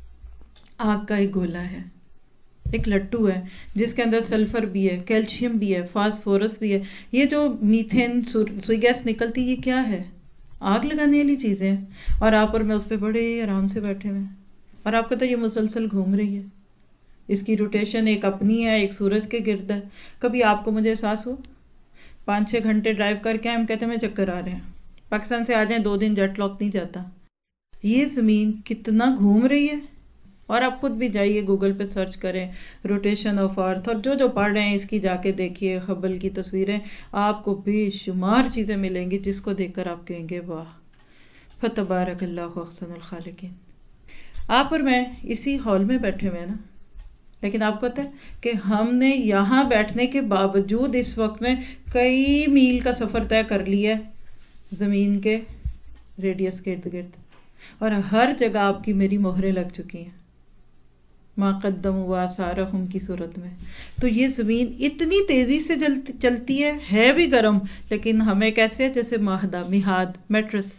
S1: آگ کا ایک گولا ہے، ایک لٹو ہے جس کے اندر سلفر بھی ہے، کیلشیم بھی ہے، فاسفورس بھی ہے. یہ جو میتھین سوئی گیس نکلتی یہ کیا ہے؟ آگ لگانے والی چیزیں ہیں. اور آپ اور میں اس پہ بڑے آرام سے بیٹھے ہوئے ہیں اور آپ کو تو یہ مسلسل گھوم رہی ہے. اس کی روٹیشن ایک اپنی ہے، ایک سورج کے گرد ہے. کبھی آپ کو مجھے احساس ہو پانچ چھ گھنٹے ڈرائیو کر کے ہم کہتے ہیں میں چکر آ رہے ہیں، پاکستان سے آ جائیں دو دن جیٹ لاک نہیں جاتا. یہ زمین کتنا گھوم رہی ہے. اور آپ خود بھی جائیے گوگل پہ سرچ کریں روٹیشن آف ارتھ، اور جو جو پڑھ رہے ہیں اس کی جا کے دیکھیے ہبل کی تصویریں، آپ کو بے شمار چیزیں ملیں گی جس کو دیکھ کر آپ کہیں گے واہ فتبارک اللہ احسن الخالقین. آپ اور میں اسی ہال میں بیٹھے ہوئے ہیں نا، لیکن آپ کو پتہ ہے کہ ہم نے یہاں بیٹھنے کے باوجود اس وقت میں کئی میل کا سفر طے کر لیا ہے زمین کے ریڈیس کے ارد گرد، اور ہر جگہ آپ کی میری مہریں لگ چکی ہیں ما قدموا وآثارہم کی صورت میں. تو یہ زمین اتنی تیزی سے چلتی ہے ہے بھی گرم، لیکن ہمیں کیسے جیسے ماہدہ مہاد میٹرس.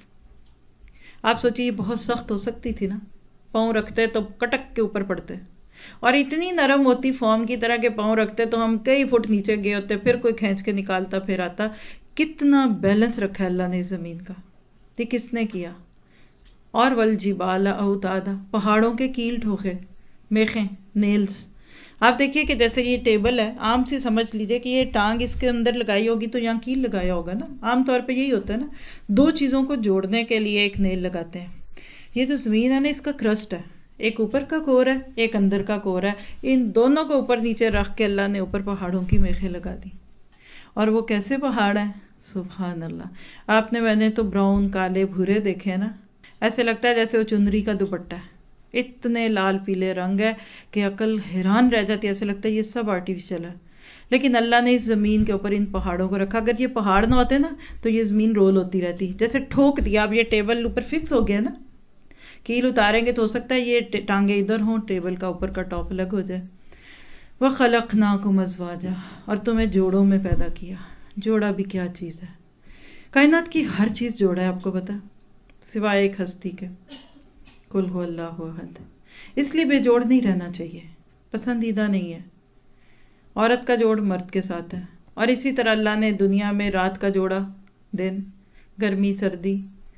S1: آپ سوچیے یہ بہت سخت ہو سکتی تھی نا، پاؤں رکھتے تو کٹک کے اوپر پڑتے، اور اتنی نرم ہوتی فارم کی طرح کے پاؤں رکھتے تو ہم کئی فٹ نیچے گئے ہوتے، پھر کوئی کھینچ کے نکالتا پھر آتا. کتنا بیلنس رکھا ہے اللہ نے اس زمین کا. یہ کس نے کیا؟ اور والجبال اوتادا، پہاڑوں کے کیل ٹھوکے، میخیں، نیلز. آپ دیکھیے کہ جیسے یہ ٹیبل ہے، عام سے سمجھ لیجئے کہ یہ ٹانگ اس کے اندر لگائی ہوگی تو یہاں کیل لگایا ہوگا نا. عام طور پہ یہی ہوتا ہے نا، دو چیزوں کو جوڑنے کے لیے ایک نیل لگاتے ہیں. یہ جو زمین ہے نا اس کا کرسٹ ہے، ایک اوپر کا کور ہے ایک اندر کا کور ہے. ان دونوں کو اوپر نیچے رکھ کے اللہ نے اوپر پہاڑوں کی میخیں لگا دی. اور وہ کیسے پہاڑ ہیں سبحان اللہ. آپ نے میں نے تو براؤن کالے بھورے دیکھے نا، ایسے لگتا ہے جیسے وہ چنری کا دوپٹہ ہے. اتنے لال پیلے رنگ ہے کہ عقل حیران رہ جاتی ہے، ایسے لگتا ہے یہ سب آرٹیفیشل ہے. لیکن اللہ نے اس زمین کے اوپر ان پہاڑوں کو رکھا. اگر یہ پہاڑ نہ ہوتے نا تو یہ زمین رول ہوتی رہتی، جیسے ٹھوک دیا. اب یہ ٹیبل اوپر فکس ہو گیا نا، کیل اتاریں گے تو ہو سکتا ہے یہ ٹانگیں ادھر ہوں، ٹیبل کا اوپر کا ٹاپ الگ ہو جائے. وَخَلَقْنَاكُمْ أَزْوَاجًا، اور تمہیں جوڑوں میں پیدا کیا. جوڑا بھی کیا چیز ہے؟ کائنات کی ہر چیز جوڑا ہے، آپ کو پتا، سوائے ایک ہستی کے، قُلْ هُوَ اللَّهُ أَحَدٌ. اس لیے بے جوڑ نہیں رہنا چاہیے، پسندیدہ نہیں ہے. عورت کا جوڑ مرد کے ساتھ ہے، اور اسی طرح اللہ نے دنیا میں رات کا جوڑا، دن، گرمی سردی،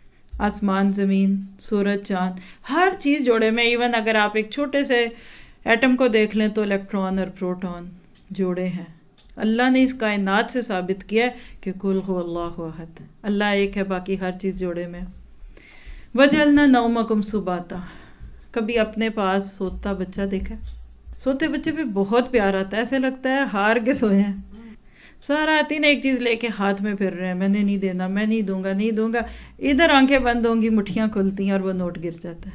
S1: آسمان زمین، سورج چاند، ہر چیز جوڑے میں. ایون اگر آپ ایک چھوٹے سے ایٹم کو دیکھ لیں تو الیکٹران اور پروٹون جوڑے ہیں. اللہ نے اس کائنات سے ثابت کیا ہے کہ قُلْ هُوَ اللَّهُ أَحَدٌ، اللہ ایک ہے، باقی ہر چیز جوڑے میں. وَجَعَلْنَا نَوْمَكُمْ سُبَاتًا، کبھی اپنے پاس سوتا بچہ دیکھا؟ سوتے بچے پہ بہت پیار آتا ہے، ایسے لگتا ہے ہار کے سوئے ہیں. سارا آتی نا ایک چیز لے کے ہاتھ میں پھر رہے ہیں، میں نے نہیں دینا، میں نہیں دوں گا نہیں دوں گا. ادھر آنکھیں بند ہوں گی مٹھیاں کھلتی ہیں اور وہ نوٹ گر جاتا ہے.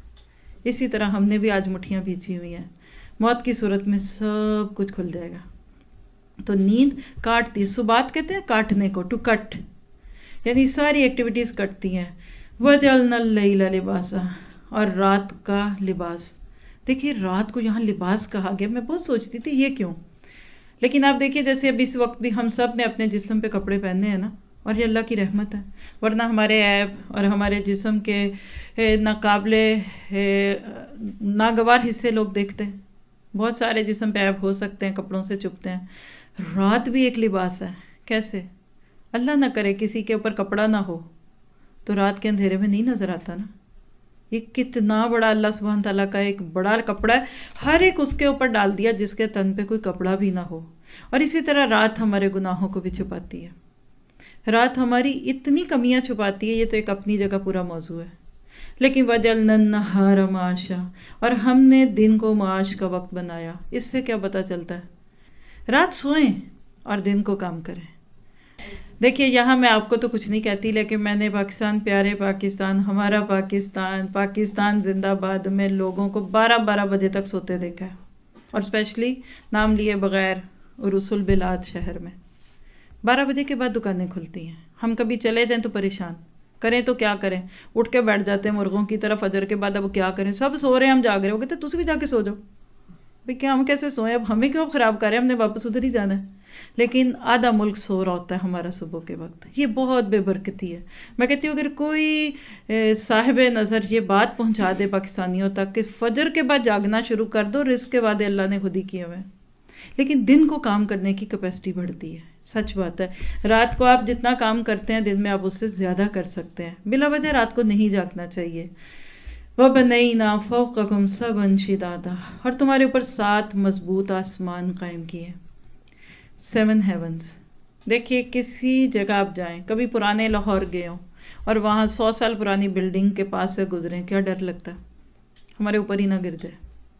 S1: اسی طرح ہم نے بھی آج مٹھیاں بھیجی ہوئی ہیں، موت کی صورت میں سب کچھ کھل جائے گا. تو نیند کاٹتی ہے، سبات کہتے ہیں کاٹنے کو، ٹو کٹ، یعنی ساری ایکٹیویٹیز کٹتی ہیں. وَجَعَلْنَا اللَّيْلَ لِبَاسًا، اور رات کا لباس. دیکھیے رات کو یہاں لباس کہا گیا، میں بہت سوچتی تھی یہ کیوں، لیکن آپ دیکھیے جیسے اب اس وقت بھی ہم سب نے اپنے جسم پہ کپڑے پہنے ہیں نا، اور یہ اللہ کی رحمت ہے. ورنہ ہمارے عیب اور ہمارے جسم کے ناقابل ناگوار حصے لوگ دیکھتے ہیں. بہت سارے جسم پہ عیب ہو سکتے ہیں، کپڑوں سے چھپتے ہیں. رات بھی ایک لباس ہے. کیسے؟ اللہ نہ کرے کسی کے اوپر کپڑا نہ ہو تو رات کے اندھیرے میں نہیں نظر آتا نا. یہ کتنا بڑا اللہ سبحانہ تعالیٰ کا ایک بڑا کپڑا ہے، ہر ایک اس کے اوپر ڈال دیا جس کے تن پہ کوئی کپڑا بھی نہ ہو. اور اسی طرح رات ہمارے گناہوں کو بھی چھپاتی ہے. رات ہماری اتنی کمیاں چھپاتی ہے، یہ تو ایک اپنی جگہ پورا موضوع ہے. لیکن وَجَعَلْنَا النَّهَارَ مَعَاشًا، اور ہم نے دن کو معاش کا وقت بنایا. اس سے کیا پتہ چلتا ہے؟ رات سوئیں اور دن کو کام کریں. دیکھیے یہاں میں آپ کو تو کچھ نہیں کہتی، لیکن میں نے پاکستان پیارے پاکستان، ہمارا پاکستان، پاکستان زندہ باد میں لوگوں کو بارہ بارہ بجے تک سوتے دیکھا ہے. اور اسپیشلی نام لیے بغیر عروس البلاد شہر میں بارہ بجے کے بعد دکانیں کھلتی ہیں. ہم کبھی چلے جائیں تو پریشان، کریں تو کیا کریں، اٹھ کے بیٹھ جاتے ہیں مرغوں کی طرف فجر کے بعد، اب کیا کریں، سب سو رہے ہیں ہم جاگ رہے ہیں، وہ کہتے تُسی بھی جا کے سو جاؤ، بھئی کیا ہم کیسے سوئیں، اب ہمیں کیوں خراب کریں، ہم نے واپس ادھر ہی جانا ہے۔ لیکن آدھا ملک سو رہا ہوتا ہے ہمارا صبح کے وقت، یہ بہت بے برکتی ہے۔ میں کہتی ہوں اگر کوئی صاحب نظر یہ بات پہنچا دے پاکستانیوں تک کہ فجر کے بعد جاگنا شروع کر دو، رزق کے وعدے اللہ نے خود ہی کیے ہوئے ہیں، لیکن دن کو کام کرنے کی کیپیسٹی بڑھتی ہے، سچ بات ہے۔ رات کو آپ جتنا کام کرتے ہیں دن میں آپ اس سے زیادہ کر سکتے ہیں، بلا وجہ رات کو نہیں جاگنا چاہیے۔ وَبَنَيْنَا فَوْقَكُمْ سَبْعًا شِدَادًا، اور تمہارے اوپر سات مضبوط آسمان قائم کیے، سیون ہیونز۔ دیکھیے کسی جگہ آپ جائیں، کبھی پرانے لاہور گئے ہوں اور وہاں سو سال پرانی بلڈنگ کے پاس سے گزریں، کیا ڈر لگتا ہے ہمارے اوپر ہی نہ گر جائے۔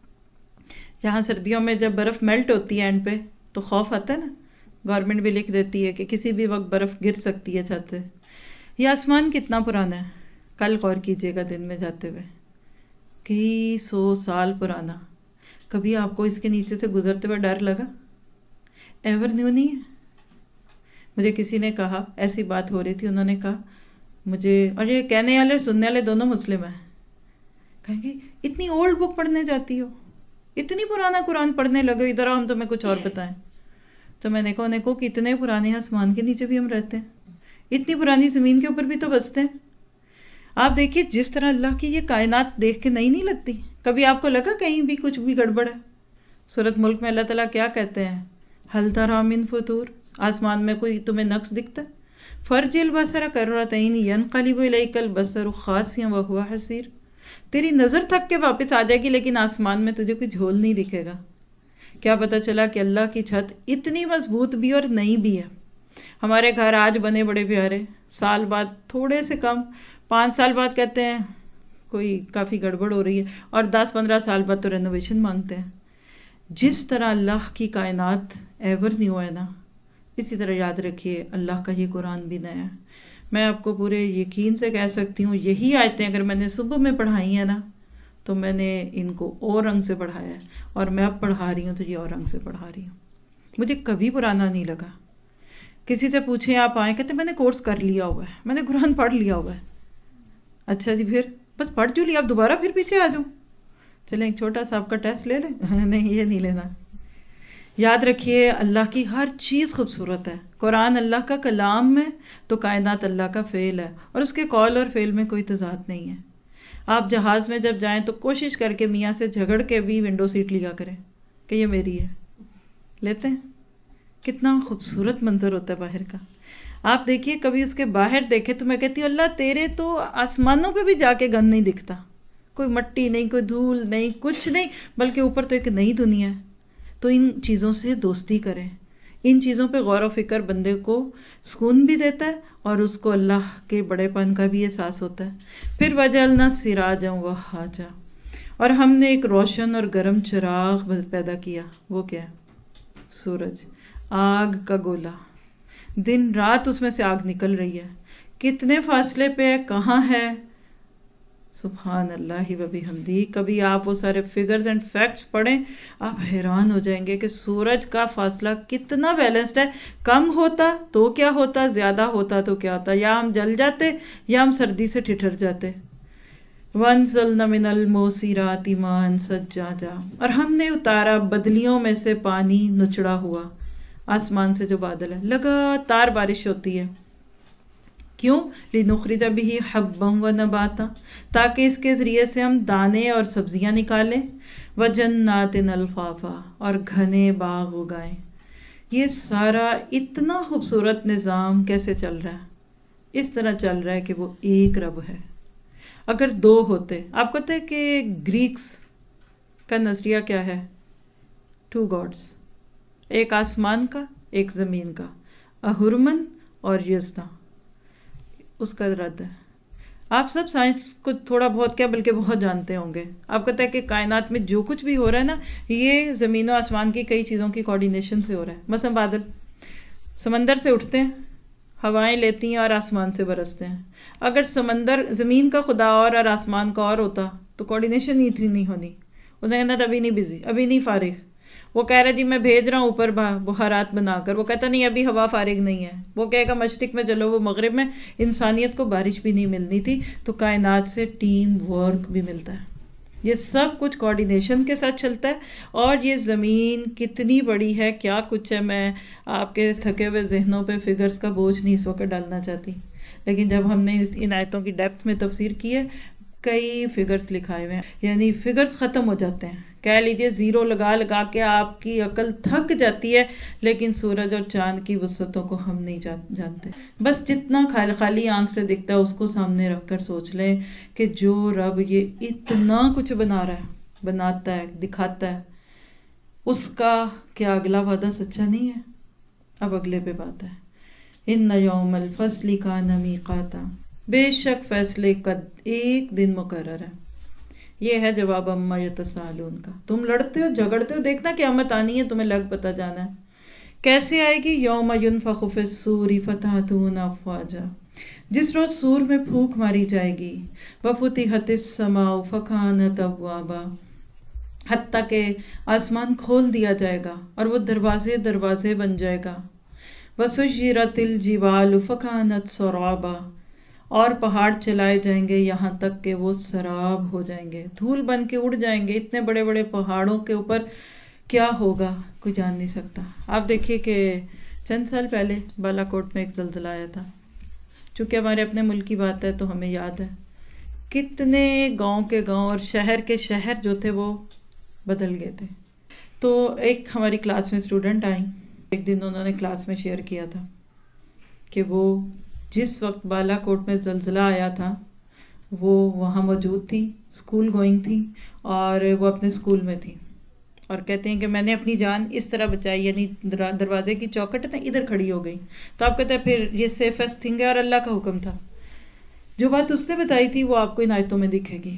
S1: یہاں سردیوں میں جب برف میلٹ ہوتی ہے اینڈ پہ تو خوف آتا ہے نا، گورنمنٹ بھی لکھ دیتی ہے کہ کسی بھی وقت برف گر سکتی ہے چھت سے۔ یہ آسمان کتنا پرانا ہے، کل غور کیجیے گا دن میں جاتے ہوئے، کئی سو سال پرانا۔ کبھی آپ کو اس کے نیچے سے گزرتے ہوئے ڈر لگا؟ ایور نیو نہیں ہے۔ مجھے کسی نے کہا، ایسی بات ہو رہی تھی، انہوں نے کہا مجھے، اور یہ کہنے والے اور سننے والے دونوں مسلم ہیں، کہیں گے اتنی اولڈ بک پڑھنے جاتی ہو، اتنی پرانا قرآن پڑھنے لگے، ادھر آؤ ہم تمہیں کچھ اور بتائیں۔ تو میں نے کہا انہیں کو کہ اتنے پرانے آسمان کے نیچے بھی ہم رہتے ہیں، اتنی پرانی زمین کے اوپر بھی تو بستے ہیں۔ آپ دیکھیے جس طرح اللہ کی یہ کائنات دیکھ کے نئی نہیں لگتی، کبھی آپ کو لگا کہیں بھی کچھ بھی گڑبڑ ہے؟ سورۃ ملک میں اللہ تعالیٰ کیا کہتے ہیں، ہل تری من فطور، آسمان میں کوئی تمہیں نقص دکھتا ہے؟ فرجع البصر کرتین ینقلب الیک البصر خاسئا وہو حسیر، تیری نظر تھک کے واپس آ جائے گی لیکن آسمان میں تجھے کوئی جھول نہیں دکھے گا۔ کیا پتہ چلا کہ اللہ کی چھت اتنی مضبوط بھی اور نئی بھی ہے۔ ہمارے گھر آج بنے بڑے پیارے، سال بعد تھوڑے سے کم، پانچ سال بعد کہتے ہیں کوئی کافی گڑبڑ ہو رہی ہے، اور دس پندرہ سال بعد تو رینوویشن مانگتے ہیں۔ جس طرح اللہ کی کائنات ایور نیو ہے نا، اسی طرح یاد رکھیے اللہ کا یہ قرآن بھی نیا ہے۔ میں آپ کو پورے یقین سے کہہ سکتی ہوں یہی آیتیں اگر میں نے صبح میں پڑھائی ہیں نا تو میں نے ان کو اور رنگ سے پڑھایا ہے، اور میں اب پڑھا رہی ہوں تو یہ اور رنگ سے پڑھا رہی ہوں، مجھے کبھی پرانا نہیں لگا۔ کسی سے پوچھیں آپ آئیں، کہتے میں نے کورس کر لیا ہوا ہے، میں نے قرآن پڑھ لیا ہوا ہے۔ اچھا جی پھر بس پڑھ جو لیا، آپ دوبارہ پھر پیچھے آ جاؤں، چلیں ایک چھوٹا سا آپ کا ٹیسٹ لے لیں؟ نہیں، یہ نہیں لینا۔ یاد رکھیے اللہ کی ہر چیز خوبصورت ہے، قرآن اللہ کا کلام ہے تو کائنات اللہ کا فعل ہے، اور اس کے قول اور فعل میں کوئی تضاد نہیں ہے۔ آپ جہاز میں جب جائیں تو کوشش کر کے میاں سے جھگڑ کے بھی ونڈو سیٹ لیا کریں کہ یہ میری ہے، لیتے ہیں؟ کتنا خوبصورت منظر ہوتا ہے باہر کا۔ آپ دیکھیے کبھی اس کے باہر دیکھے تو میں کہتی ہوں اللہ تیرے تو آسمانوں پہ بھی جا کے گند نہیں دکھتا، کوئی مٹی نہیں، کوئی دھول نہیں، کچھ نہیں، بلکہ اوپر تو ایک نئی دنیا ہے۔ تو ان چیزوں سے دوستی کریں، ان چیزوں پہ غور و فکر بندے کو سکون بھی دیتا ہے اور اس کو اللہ کے بڑے پن کا بھی احساس ہوتا ہے۔ پھر وجعلنا سراجا وہاجا، اور ہم نے ایک روشن اور گرم چراغ پیدا کیا، وہ کیا ہے؟ سورج، آگ کا گولا، دن رات اس میں سے آگ نکل رہی ہے، کتنے فاصلے پہ ہے، کہاں ہے، سبحان اللہ و بحمدہ۔ کبھی آپ وہ سارے فگرز اینڈ فیکٹس پڑھیں، آپ حیران ہو جائیں گے کہ سورج کا فاصلہ کتنا بیلنسڈ ہے، کم ہوتا تو کیا ہوتا، زیادہ ہوتا تو کیا ہوتا، یا ہم جل جاتے یا ہم سردی سے ٹھٹر جاتے۔ وَأَنزَلْنَا مِنَ الْمُعْصِرَاتِ مَاءً ثَجَّاجًا، اور ہم نے اتارا بدلیوں میں سے پانی نچڑا ہوا، آسمان سے جو بادل ہے، لگاتار بارش ہوتی ہے۔ کیوں؟ لِنُخْرِجَ بِهِ حَبًّا وَنَبَاتًا، تاکہ اس کے ذریعے سے ہم دانے اور سبزیاں نکالیں، وَجَنَّاتٍ أَلْفَافًا، اور گھنے باغ اگائیں۔ یہ سارا اتنا خوبصورت نظام کیسے چل رہا ہے؟ اس طرح چل رہا ہے کہ وہ ایک رب ہے۔ اگر دو ہوتے، آپ کہتے ہیں کہ گریکس کا نظریہ کیا ہے؟ ٹو گاڈس، ایک آسمان کا ایک زمین کا، اہرمن اور یزداں، اس کا رد ہے۔ آپ سب سائنس کو تھوڑا بہت کیا بلکہ بہت جانتے ہوں گے۔ آپ کہتے ہیں کہ کائنات میں جو کچھ بھی ہو رہا ہے نا، یہ زمین و آسمان کی کئی چیزوں کی کوارڈینیشن سے ہو رہا ہے۔ مثلا بادل سمندر سے اٹھتے ہیں، ہوائیں لیتی ہیں اور آسمان سے برستے ہیں۔ اگر سمندر زمین کا خدا اور اور آسمان کا اور ہوتا تو کوارڈینیشن ہی اتنی نہیں ہونی، انہیں کہنا تھا ابھی نہیں بزی، ابھی نہیں فارغ۔ وہ کہہ رہا جی میں بھیج رہا ہوں اوپر بخارات بنا کر، وہ کہتا نہیں ابھی ہوا فارغ نہیں ہے، وہ کہے گا مشرق میں چلو، وہ مغرب میں۔ انسانیت کو بارش بھی نہیں ملنی تھی، تو کائنات سے ٹیم ورک بھی ملتا ہے، یہ سب کچھ کوآرڈینیشن کے ساتھ چلتا ہے۔ اور یہ زمین کتنی بڑی ہے، کیا کچھ ہے، میں آپ کے تھکے ہوئے ذہنوں پہ فگرز کا بوجھ نہیں اس وقت ڈالنا چاہتی، لیکن جب ہم نے ان آیتوں کی ڈیپتھ میں تفسیر کی ہے، کئی فگرز لکھائے ہوئے ہیں، یعنی فگرز ختم ہو جاتے ہیں، کہہ لیجئے زیرو لگا لگا کے آپ کی عقل تھک جاتی ہے، لیکن سورج اور چاند کی وسعتوں کو ہم نہیں جانتے۔ بس جتنا خالی خالی آنکھ سے دکھتا ہے اس کو سامنے رکھ کر سوچ لیں کہ جو رب یہ اتنا کچھ بنا رہا ہے، بناتا ہے، دکھاتا ہے، اس کا کیا اگلا وعدہ سچا نہیں ہے؟ اب اگلے پہ بات ہے، ان یوم الفصل کان میقاتا، بے شک فیصلے کا ایک دن مقرر ہے۔ یہ ہے جواب اما یتساءلون کا، تم لڑتے ہو جھگڑتے ہو، دیکھنا قیامت آنی ہے، تمہیں لگ پتہ جانا ہے کیسے آئے گی۔ یوم ینفخ فی الصور فتأتون افواجا، جس روز سور میں پھونک ماری جائے گی، وفتحت السماء فکانت ابوابا، حتیٰ کہ آسمان کھول دیا جائے گا اور وہ دروازے دروازے بن جائے گا، وسیرت الجبال فکانت سرابا، اور پہاڑ چلائے جائیں گے یہاں تک کہ وہ سراب ہو جائیں گے، دھول بن کے اڑ جائیں گے۔ اتنے بڑے بڑے پہاڑوں کے اوپر کیا ہوگا کوئی جان نہیں سکتا۔ آپ دیکھیے کہ چند سال پہلے بالا کوٹ میں ایک زلزلہ آیا تھا، چونکہ ہمارے اپنے ملک کی بات ہے تو ہمیں یاد ہے کتنے گاؤں کے گاؤں اور شہر کے شہر جو تھے وہ بدل گئے تھے۔ تو ایک ہماری کلاس میں اسٹوڈنٹ آئیں، ایک دن انہوں نے کلاس میں شیئر کیا تھا کہ وہ جس وقت بالا کوٹ میں زلزلہ آیا تھا وہ وہاں موجود تھی، اسکول گوئنگ تھی، اور وہ اپنے اسکول میں تھی، اور کہتے ہیں کہ میں نے اپنی جان اس طرح بچائی، یعنی دروازے کی چوکھٹ ہے ادھر کھڑی ہو گئی۔ تو آپ کہتے ہیں پھر یہ سیفسٹ تھنگ ہے اور اللہ کا حکم تھا۔ جو بات اس نے بتائی تھی وہ آپ کو ان آیتوں میں دکھے گی۔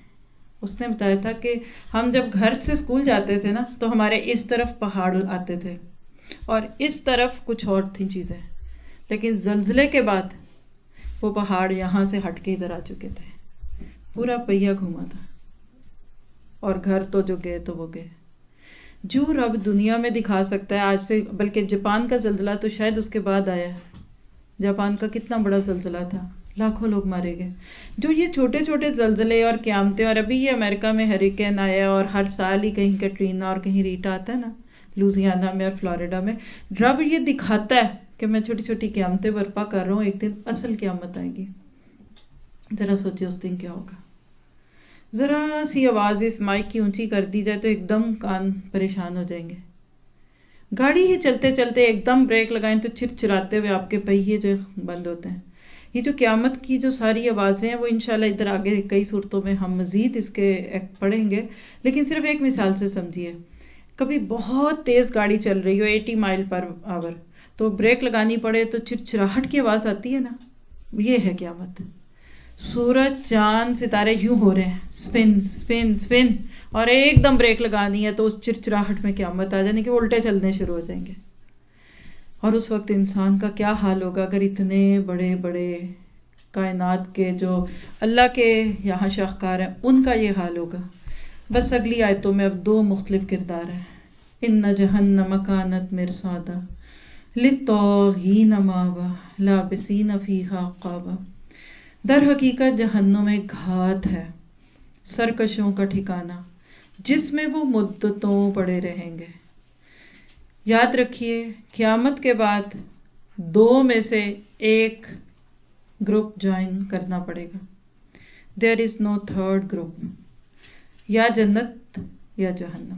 S1: اس نے بتایا تھا کہ ہم جب گھر سے اسکول جاتے تھے نا تو ہمارے اس طرف پہاڑ آتے تھے اور اس طرف کچھ اور تھیں چیزیں، لیکن زلزلے کے بعد وہ پہاڑ یہاں سے ہٹ کے ادھر آ چکے تھے، پورا پہیہ گھوما تھا، اور گھر تو جو گئے تو وہ گئے۔ جو رب دنیا میں دکھا سکتا ہے آج سے، بلکہ جاپان کا زلزلہ تو شاید اس کے بعد آیا ہے، جاپان کا کتنا بڑا زلزلہ تھا، لاکھوں لوگ مارے گئے۔ جو یہ چھوٹے چھوٹے زلزلے اور قیامتیں، اور ابھی یہ امریکہ میں ہریکین آیا اور ہر سال ہی کہیں کیٹرینا اور کہیں ریٹا آتا ہے نا، لوزیانا میں اور فلوریڈا میں، رب یہ دکھاتا ہے کہ میں چھوٹی چھوٹی قیامتیں برپا کر رہا ہوں، ایک دن اصل قیامت آئے گی۔ ذرا سوچے اس دن کیا ہوگا۔ ذرا سی آواز اس مائک کی اونچی کر دی جائے تو ایک دم کان پریشان ہو جائیں گے۔ گاڑی ہی چلتے چلتے ایک دم بریک لگائیں تو چرچراتے ہوئے آپ کے پہیے جو بند ہوتے ہیں۔ یہ جو قیامت کی جو ساری آوازیں ہیں وہ انشاءاللہ ادھر آگے کئی صورتوں میں ہم مزید اس کے پڑھیں گے، لیکن صرف ایک مثال سے سمجھیے۔ کبھی بہت تیز گاڑی چل رہی ہو اسی مائل پر آور، تو بریک لگانی پڑے تو چرچراہٹ کی آواز آتی ہے نا، یہ ہے قیامت۔ سورج چاند ستارے یوں ہو رہے ہیں، سپن سپن سپن، اور ایک دم بریک لگانی ہے تو اس چرچراہٹ میں قیامت آ جانے کہ وہ الٹے چلنے شروع ہو جائیں گے۔ اور اس وقت انسان کا کیا حال ہوگا اگر اتنے بڑے بڑے کائنات کے جو اللہ کے یہاں شاہکار ہیں ان کا یہ حال ہوگا۔ بس اگلی آیتوں میں اب دو مختلف کردار ہیں۔ ان جہنم کانت مرصادا للطاغین مآبا لابسین فیہا احقابا، در حقیقت جہنم ایک گھات ہے، سرکشوں کا ٹھکانہ، جس میں وہ مدتوں پڑے رہیں گے۔ یاد رکھیے قیامت کے بعد دو میں سے ایک گروپ جوائن کرنا پڑے گا۔ دیر از نو تھرڈ گروپ، یا جنت یا جہنم۔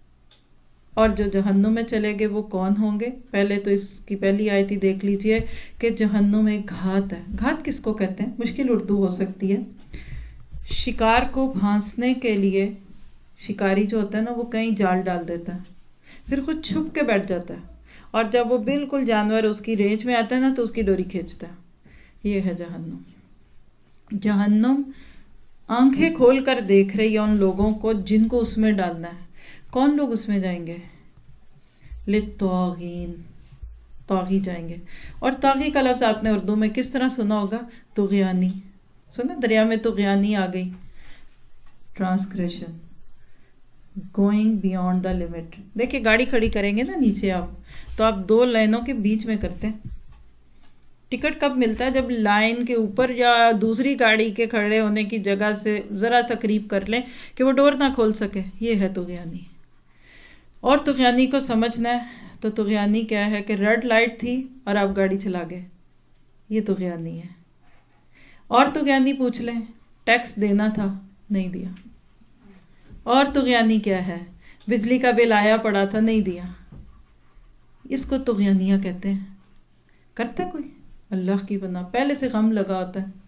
S1: اور جو جہنم میں چلے گئے وہ کون ہوں گے؟ پہلے تو اس کی پہلی آیت ہی دیکھ لیجئے کہ جہنم ایک گھات ہے۔ گھات کس کو کہتے ہیں؟ مشکل اردو ہو سکتی ہے۔ شکار کو پھانسنے کے لیے شکاری جو ہوتا ہے نا وہ کہیں جال ڈال دیتا ہے، پھر خود چھپ کے بیٹھ جاتا ہے، اور جب وہ بالکل جانور اس کی رینج میں آتا ہے نا تو اس کی ڈوری کھینچتا ہے۔ یہ ہے جہنم۔ جہنم آنکھیں کھول کر دیکھ رہی ہے ان لوگوں کو جن کو اس میں ڈالنا ہے۔ کون لوگ اس میں جائیں گے؟ للطاغین، طاغی جائیں گے۔ اور طاغی کا لفظ آپ نے اردو میں کس طرح سنا ہوگا؟ طغیانی سنا، دریا میں طغیانی آ گئی، transgression, going beyond the limit. دیکھیے گاڑی کھڑی کریں گے نا نیچے آپ, تو آپ دو لائنوں کے بیچ میں کرتے ہیں. ٹکٹ کب ملتا ہے؟ جب لائن کے اوپر یا دوسری گاڑی کے کھڑے ہونے کی جگہ سے ذرا سا قریب کر لیں کہ وہ ڈور نہ کھول سکے. یہ ہے طغیانی. اور طغیانی کو سمجھنا ہے تو طغیانی کیا ہے کہ ریڈ لائٹ تھی اور آپ گاڑی چلا گئے, یہ طغیانی ہے. اور طغیانی پوچھ لیں, ٹیکس دینا تھا نہیں دیا. اور طغیانی کیا ہے؟ بجلی کا بل آیا پڑا تھا نہیں دیا. اس کو طغیانیہ کہتے ہیں. کرتا کوئی؟ اللہ کی بنا پہلے سے غم لگا ہوتا ہے.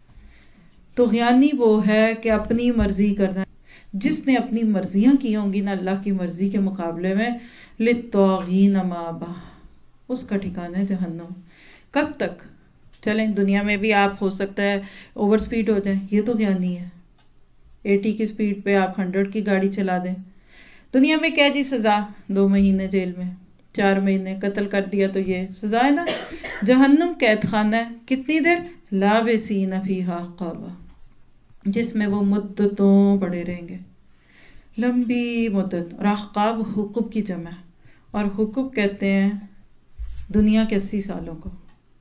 S1: طغیانی وہ ہے کہ اپنی مرضی کرنا. جس نے اپنی مرضیاں کی ہوں گی نا اللہ کی مرضی کے مقابلے میں, للطاغین مآبا, اس کا ٹھکانہ ہے جہنم. کب تک؟ چلیں دنیا میں بھی آپ ہو سکتا ہے اوور سپیڈ ہو جائیں, یہ تو طغیانی ہے. ایٹی کی سپیڈ پہ آپ ہنڈریڈ کی گاڑی چلا دیں. دنیا میں کیا جی سزا؟ دو مہینے جیل میں, چار مہینے, قتل کر دیا تو یہ سزا ہے نا. جہنم قید خانہ ہے. کتنی دیر؟ لابسین فیہا احقابا, جس میں وہ مدتوں پڑے رہیں گے, لمبی مدت. اور احقاب حقب کی جمع, اور حقب کہتے ہیں دنیا کے اسی سالوں کو.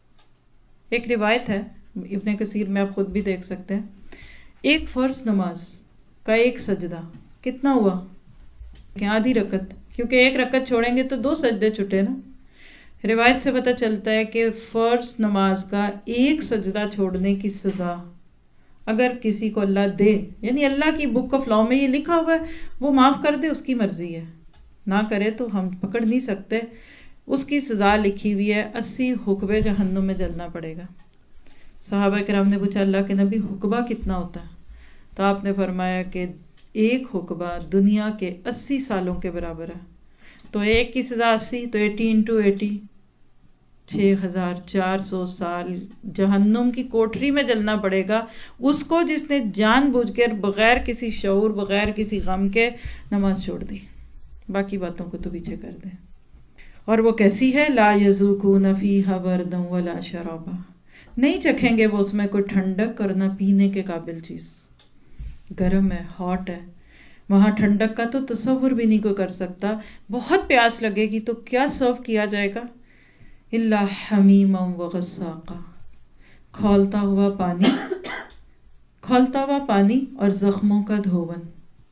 S1: ایک روایت ہے ابن کثیر میں, آپ خود بھی دیکھ سکتے ہیں. ایک فرض نماز کا ایک سجدہ کتنا ہوا؟ کہ آدھی رکعت, کیونکہ ایک رکعت چھوڑیں گے تو دو سجدے چھٹے نا. روایت سے پتہ چلتا ہے کہ فرض نماز کا ایک سجدہ چھوڑنے کی سزا اگر کسی کو اللہ دے, یعنی اللہ کی بک آف لاء میں یہ لکھا ہوا ہے, وہ معاف کر دے اس کی مرضی ہے, نہ کرے تو ہم پکڑ نہیں سکتے. اس کی سزا لکھی ہوئی ہے, اسی حقبے جہنم میں جلنا پڑے گا. صحابہ کرام نے پوچھا اللہ کے نبی حقبہ کتنا ہوتا ہے؟ تو آپ نے فرمایا کہ ایک حقبہ دنیا کے اسی سالوں کے برابر ہے. تو ایک کی سزا اسی, تو ایٹی انٹو ایٹی, چھ ہزار چار سو سال جہنم کی کوٹری میں جلنا پڑے گا اس کو جس نے جان بوجھ کر بغیر کسی شعور, بغیر کسی غم کے نماز چھوڑ دی. باقی باتوں کو تو پیچھے کر دیں. اور وہ کیسی ہے؟ لا یذوقون فیہا بردا ولا شرابا, نہیں چکھیں گے وہ اس میں کوئی ٹھنڈک اور نہ پینے کے قابل چیز. گرم ہے, ہاٹ ہے, وہاں ٹھنڈک کا تو تصور بھی نہیں کوئی کر سکتا. بہت پیاس لگے گی تو کیا سرو کیا جائے گا؟ الا حمیما وغساقا, کھولتا ہوا پانی, کھولتا ہوا پانی اور زخموں کا دھون.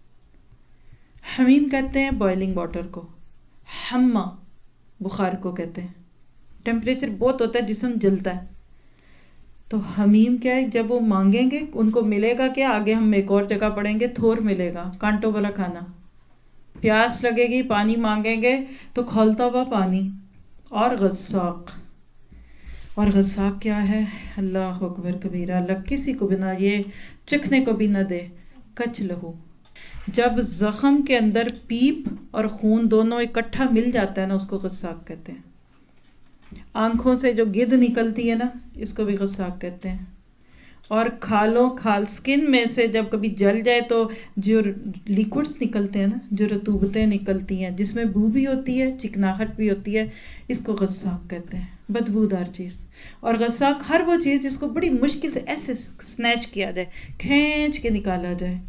S1: حمیم کہتے ہیں بوائلنگ واٹر کو, حما بخار کو کہتے ہیں. ٹیمپریچر بہت ہوتا ہے, جسم جلتا ہے. تو حمیم کیا ہے؟ جب وہ مانگیں گے ان کو ملے گا کیا؟ آگے ہم ایک اور جگہ پڑھیں گے, تھور ملے گا, کانٹوں والا کھانا. پیاس لگے گی, پانی مانگیں گے تو کھولتا ہوا پانی. اور غساق, اور غساق کیا ہے؟ اللہ اکبر کبیرہ, اللہ کسی کو بنا یہ چکھنے کو بھی نہ دے. کچ لہو, جب زخم کے اندر پیپ اور خون دونوں اکٹھا مل جاتا ہے نا, اس کو غساق کہتے ہیں. آنکھوں سے جو گد نکلتی ہے نا, اس کو بھی غساق کہتے ہیں. اور کھالوں کھال سکن میں سے جب کبھی جل جائے تو جو لیکوڈز نکلتے ہیں نا, جو رطوبتیں نکلتی ہیں, جس میں بو بھی ہوتی ہے, چکناہٹ بھی ہوتی ہے, اس کو غساق کہتے ہیں, بدبودار چیز. اور غساق ہر وہ چیز جس کو بڑی مشکل سے ایسے سنیچ کیا جائے, کھینچ کے نکالا جائے.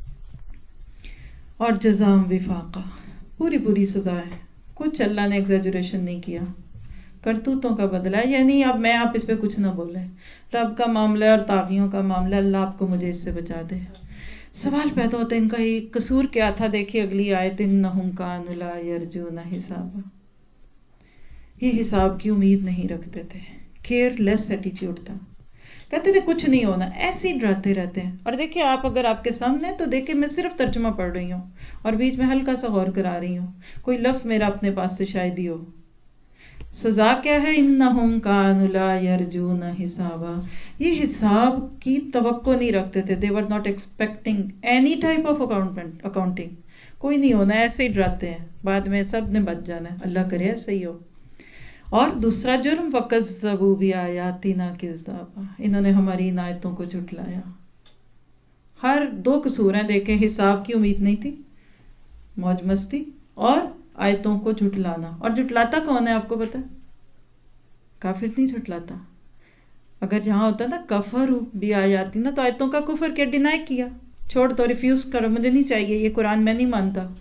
S1: اور جزام وفاقہ, پوری پوری سزا ہے, کچھ اللہ نے ایگزیجریشن نہیں کیا, کرتوتوں کا بدلہ ہے. یعنی اب میں آپ اس پہ کچھ نہ بولیں, رب کا معاملہ اور طاغیوں کا معاملہ, اللہ آپ کو مجھے اس سے بچا دے. سوال پیدا ہوتا ہے ان کا ایک قصور کیا تھا؟ دیکھیے اگلی آیت, انہم کانوا لا یرجون حسابا, یہ حساب کی امید نہیں رکھتے تھے. کیئر لیس ایٹیچیوڈ تھا, کہتے تھے کچھ نہیں ہونا, ایسے ہی ڈراتے رہتے ہیں. اور دیکھیں آپ اگر آپ کے سامنے تو دیکھیں میں صرف ترجمہ پڑھ رہی ہوں اور بیچ میں ہلکا سا غور کرا رہی ہوں, کوئی لفظ میرا اپنے پاس سے شاید ہی ہو. سزا کیا ہے؟ انہم کانوا لا یرجون حسابا, یہ حساب کی توقع نہیں رکھتے تھے. they were not expecting any type of accounting, کوئی نہیں ہونا, ایسے ہی ڈراتے ہیں, بعد میں سب نے بچ جانا ہے, اللہ کرے ایسا ہی ہو. اور دوسرا جرم وَكَذَّبُوا بِآيَاتِنَا كِذَّابًا, انہوں نے ہماری ان آیتوں کو جھٹلایا. ہر دو قصور ہیں, دیکھیں حساب کی امید نہیں تھی, موج مستی, اور آیتوں کو جھٹلانا. اور جھٹلاتا کون ہے آپ کو پتہ؟ کافر نہیں جھٹلاتا. اگر یہاں ہوتا نا کفروا بآیاتنا, تو آیتوں کا کفر کیا, ڈینائی کیا, چھوڑ دو, ریفیوز کرو, مجھے نہیں چاہیے, یہ قرآن میں نہیں مانتا.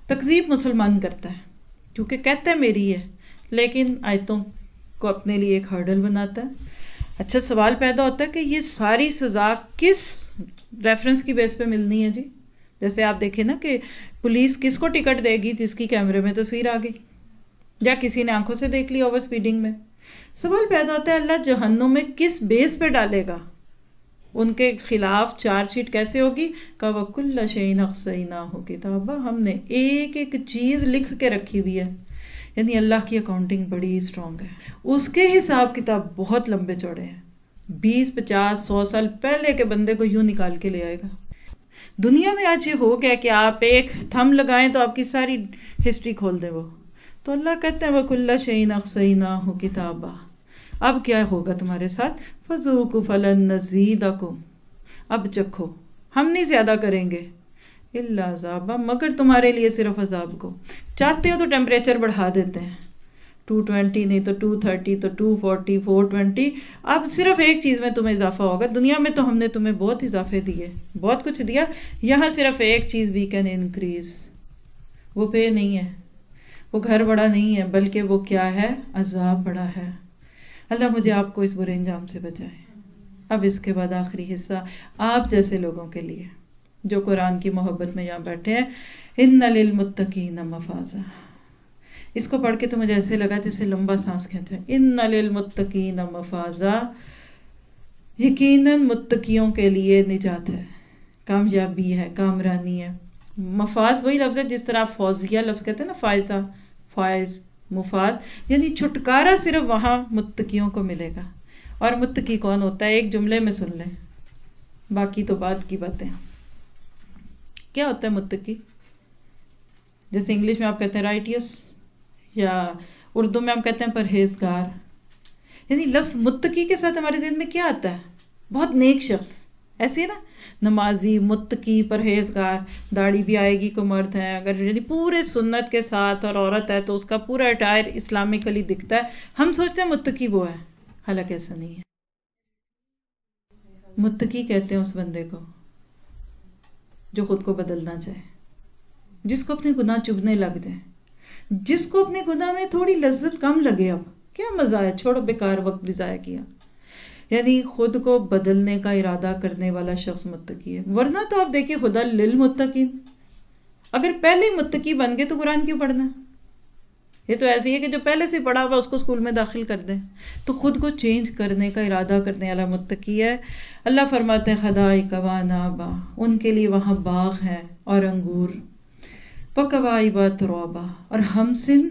S1: تکذیب مسلمان کرتا ہے کیونکہ کہتا ہے میری ہے، لیکن آیتوں کو اپنے لیے ایک ہرڈل بناتا ہے۔ اچھا سوال پیدا ہوتا ہے کہ یہ ساری سزا کس ریفرنس کی بیس پہ ملنی ہے جی؟ جیسے آپ دیکھیں نا کہ پولیس کس کو ٹکٹ دے گی؟ جس کی کیمرے میں تصویر آ گئی یا کسی نے آنکھوں سے دیکھ لی اوور سپیڈنگ میں۔ سوال پیدا ہوتا ہے اللہ جہنم میں کس بیس پہ ڈالے گا؟ ان کے خلاف چارج شیٹ کیسے ہوگی؟ کہ وَكُلَّ شَيْءٍ أَحْصَيْنَاهُ كِتَابًا، ہم نے ایک ایک چیز لکھ کے رکھی ہوئی ہے۔ یعنی اللہ کی اکاؤنٹنگ بڑی اسٹرانگ ہے، اس کے حساب کتاب بہت لمبے چوڑے ہیں، بیس پچاس سو سال پہلے کے بندے کو یوں نکال کے لے آئے گا۔ دنیا میں آج یہ ہو گیا کہ آپ ایک تھم لگائیں تو آپ کی ساری ہسٹری کھول دے وہ، تو اللہ کہتے ہیں وَكُلَّ شَيْءٍ أَحْصَيْنَاهُ كِتَابًا۔ اب کیا ہوگا تمہارے ساتھ؟ فَذُوقُوا فَلَن نَّزِيدَكُمْ، اب چکھو ہم نہیں زیادہ کریں گے، الا عذابا، مگر تمہارے لیے صرف عذاب کو۔ چاہتے ہو تو ٹیمپریچر بڑھا دیتے ہیں، ٹو ٹوینٹی نہیں تو ٹو تھرٹی تو ٹو فورٹی فور ٹوینٹی، اب صرف ایک چیز میں تمہیں اضافہ ہوگا۔ دنیا میں تو ہم نے تمہیں بہت اضافے دیے، بہت کچھ دیا، یہاں صرف ایک چیز وی کین انکریز، وہ پے نہیں ہے، وہ گھر بڑا نہیں ہے، بلکہ وہ کیا ہے؟ عذاب بڑا ہے۔ اللہ مجھے آپ کو اس برے انجام سے بچائے۔ اب اس کے بعد آخری حصہ آپ جیسے لوگوں کے لیے جو قرآن کی محبت میں یہاں بیٹھے ہیں، ان للمتقین مفازا۔ اس کو پڑھ کے تو مجھے ایسے لگا جیسے لمبا سانس کھینچا ہے، ان للمتقین مفازا، یقیناً متقیوں کے لیے نجات ہے، کامیابی ہے، کامرانی ہے۔ مفاز وہی لفظ ہے جس طرح فوزیہ لفظ کہتے ہیں نا، فائزہ، فائز، مفاز، یعنی چھٹکارا صرف وہاں متقیوں کو ملے گا۔ اور متقی کون ہوتا ہے؟ ایک جملے میں سن لیں، باقی تو بعد کی باتیں۔ کیا ہوتا ہے متقی؟ جیسے انگلش میں آپ کہتے ہیں رائٹیس، یا اردو میں ہم کہتے ہیں پرہیزگار۔ یعنی لفظ متقی کے ساتھ ہمارے ذہن میں کیا آتا ہے؟ بہت نیک شخص، ایسے نا، نمازی، متقی، پرہیزگار، داڑھی بھی آئے گی کو مرد ہے، اگر یعنی پورے سنت کے ساتھ، اور عورت ہے تو اس کا پورا اٹائر اسلامکلی دکھتا ہے، ہم سوچتے ہیں متقی وہ ہے، حالانکہ ایسا نہیں ہے۔ متقی کہتے ہیں اس بندے کو جو خود کو بدلنا چاہے، جس کو اپنے گناہ چبھنے لگ جائیں، جس کو اپنے گناہ میں تھوڑی لذت کم لگے، اب کیا مزہ ہے، چھوڑو بیکار وقت بھی ضائع کیا۔ یعنی خود کو بدلنے کا ارادہ کرنے والا شخص متقی ہے۔ ورنہ تو آپ دیکھیں ہدی للمتقین، اگر پہلے ہی متقی بن گئے تو قرآن کیوں پڑھنا ہے؟ یہ تو ایسی ہے کہ جو پہلے سے پڑھا ہوا اس کو اسکول میں داخل کر دیں۔ تو خود کو چینج کرنے کا ارادہ کرنے والا متقی ہے۔ اللہ فرماتے ہیں حدائق وعنابا، ان کے لیے وہاں باغ ہیں اور انگور، وکواعب ترابا، اور ہم سن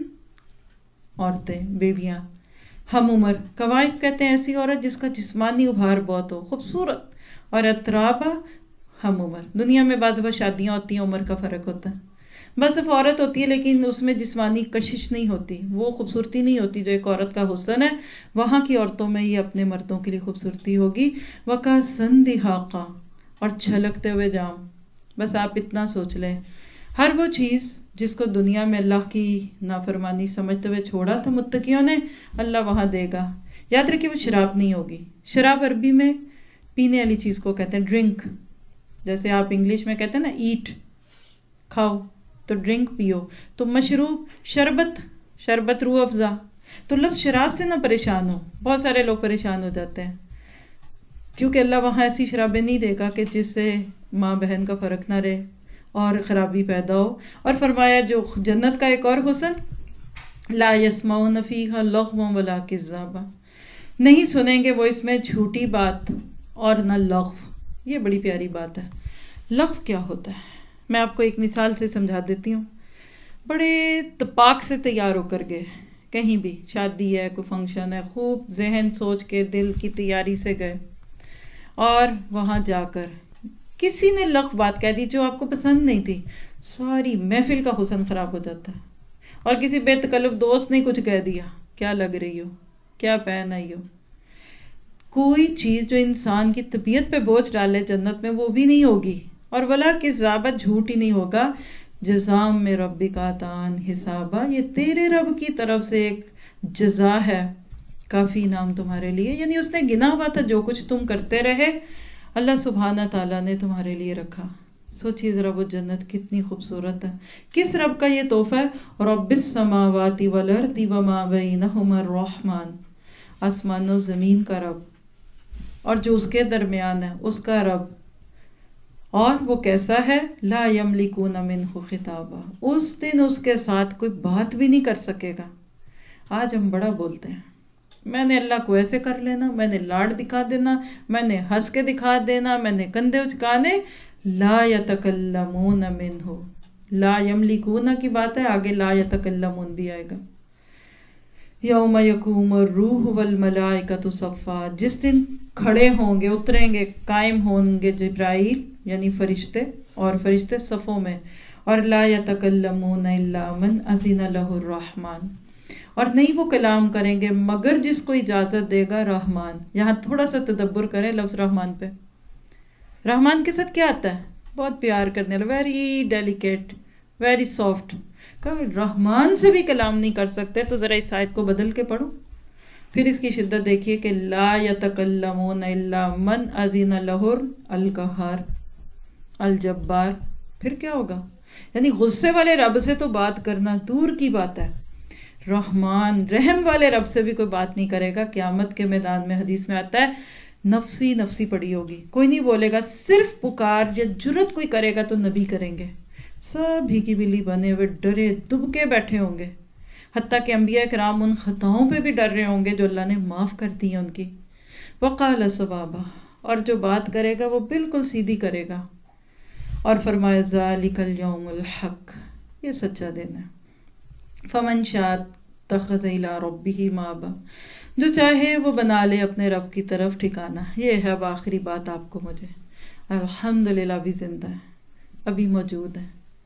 S1: عورتیں، بیویاں، ہم عمر۔ کواعب کہتے ہیں ایسی عورت جس کا جسمانی ابھار بہت ہو، خوبصورت، اور اترابا ہم عمر۔ دنیا میں بعض دفعہ شادیاں ہوتی ہیں، عمر کا فرق ہوتا ہے، بعض دفعہ عورت ہوتی ہے لیکن اس میں جسمانی کشش نہیں ہوتی، وہ خوبصورتی نہیں ہوتی جو ایک عورت کا حسن ہے، وہاں کی عورتوں میں یہ اپنے مردوں کے لیے خوبصورتی ہوگی۔ وَكَأْسًا دِهَاقًا، اور چھلکتے ہوئے جام۔ بس آپ اتنا سوچ لیں، ہر وہ چیز جس کو دنیا میں اللہ کی نافرمانی سمجھتے ہوئے چھوڑا تھا متقیوں نے، اللہ وہاں دے گا۔ یاد رکھیے وہ شراب نہیں ہوگی۔ شراب عربی میں پینے والی چیز کو کہتے ہیں ڈرنک، جیسے آپ انگلش میں کہتے ہیں نا ایٹ، کھاؤ، تو ڈرنک پیو، تو مشروب، شربت، شربت روح افزا۔ تو لفظ شراب سے نہ پریشان ہو، بہت سارے لوگ پریشان ہو جاتے ہیں، کیونکہ اللہ وہاں ایسی شرابیں نہیں دے گا کہ جس سے ماں بہن کا فرق نہ رہے اور خرابی پیدا ہو۔ اور فرمایا جو جنت کا ایک اور حسن، لا یسمعون فیہا لغوا ولا کذابا، نہیں سنیں گے وہ اس میں جھوٹی بات اور نہ لغو۔ یہ بڑی پیاری بات ہے۔ لغو کیا ہوتا ہے؟ میں آپ کو ایک مثال سے سمجھا دیتی ہوں۔ بڑے تپاک سے تیار ہو کر گئے، کہیں بھی شادی ہے، کوئی فنکشن ہے، خوب ذہن سوچ کے دل کی تیاری سے گئے، اور وہاں جا کر کسی نے لغو بات کہہ دی جو آپ کو پسند نہیں تھی، ساری محفل کا حسن خراب ہو جاتا ہے۔ اور کسی بے تکلف دوست نے کچھ کہہ دیا، کیا لگ رہی ہو، کیا پہن آئی ہو۔ کوئی چیز جو انسان کی طبیعت پہ بوجھ ڈالے جنت میں وہ بھی نہیں ہوگی، اور ولا کذابا، جھوٹ ہی نہیں ہوگا۔ جزام میں ربک عطاء حسابا، یہ تیرے رب کی طرف سے ایک جزا ہے، کافی انعام تمہارے لیے۔ یعنی اس نے گنا ہوا تھا جو کچھ تم کرتے رہے، اللہ سبحانہ تعالیٰ نے تمہارے لیے رکھا۔ سوچیے ذرا وہ جنت کتنی خوبصورت ہے. کس رب کا یہ تحفہ ہے؟ رب السماوات والارض وما بینہما الرحمن، آسمان و زمین کا رب اور جو اس کے درمیان ہے اس کا رب. اور وہ کیسا ہے؟ لا یملکون منہ خطابا، اس دن اس کے ساتھ کوئی بات بھی نہیں کر سکے گا. آج ہم بڑا بولتے ہیں، میں نے اللہ کو ایسے کر لینا، میں نے لاڈ دکھا دینا، میں نے ہنس کے دکھا دینا، میں نے کندھے اچکانے. لا یتکلمون منہ، لا یملکون کی بات ہے، آگے لا یتکلمون بھی آئے گا. یوم یقوم الروح والملائکۃ صفا، جس دن کھڑے ہوں گے، اتریں گے، قائم ہوں گے جبرائیل یعنی فرشتے، اور فرشتے صفوں میں. اور لا یتکلمون الا من اذن لہ الرحمن، اور نہیں وہ کلام کریں گے مگر جس کو اجازت دے گا رحمان. یہاں تھوڑا سا تدبر کریں لفظ رحمان پہ. رحمان کے ساتھ کیا آتا ہے؟ بہت پیار کرنے والا، ویری ڈیلیکیٹ، ویری سافٹ. کہ رحمان سے بھی کلام نہیں کر سکتے تو ذرا اس آیت کو بدل کے پڑھو. پھر اس کی شدت دیکھیے کہ لا یتکلمون الا من اذن لہ القہار الجبار. پھر کیا ہوگا؟ یعنی غصے والے رب سے تو بات کرنا دور کی بات ہے، رحمان رحم والے رب سے بھی کوئی بات نہیں کرے گا. قیامت کے میدان میں حدیث میں آتا ہے نفسی نفسی پڑی ہوگی، کوئی نہیں بولے گا، صرف پکار یا جرت کوئی کرے گا تو نبی کریں گے. سب بھیگی بلی بنے ہوئے ڈرے دبکے بیٹھے ہوں گے، حتیٰ کہ انبیاء کرام ان خطاؤں پہ بھی ڈر رہے ہوں گے جو اللہ نے معاف کر دی ہیں ان کی. وقال صوابا، اور جو بات کرے گا وہ بالکل سیدھی کرے گا. اور فرمایا ذالک الیوم الحق، یہ سچا دن ہے. فمن شاء اتخذ الی ربہ مآبا، جو چاہے وہ بنا لے اپنے رب کی طرف ٹھکانہ. یہ ہے اب آخری بات آپ کو مجھے، الحمدللہ ابھی زندہ ہے، ابھی موجود ہے.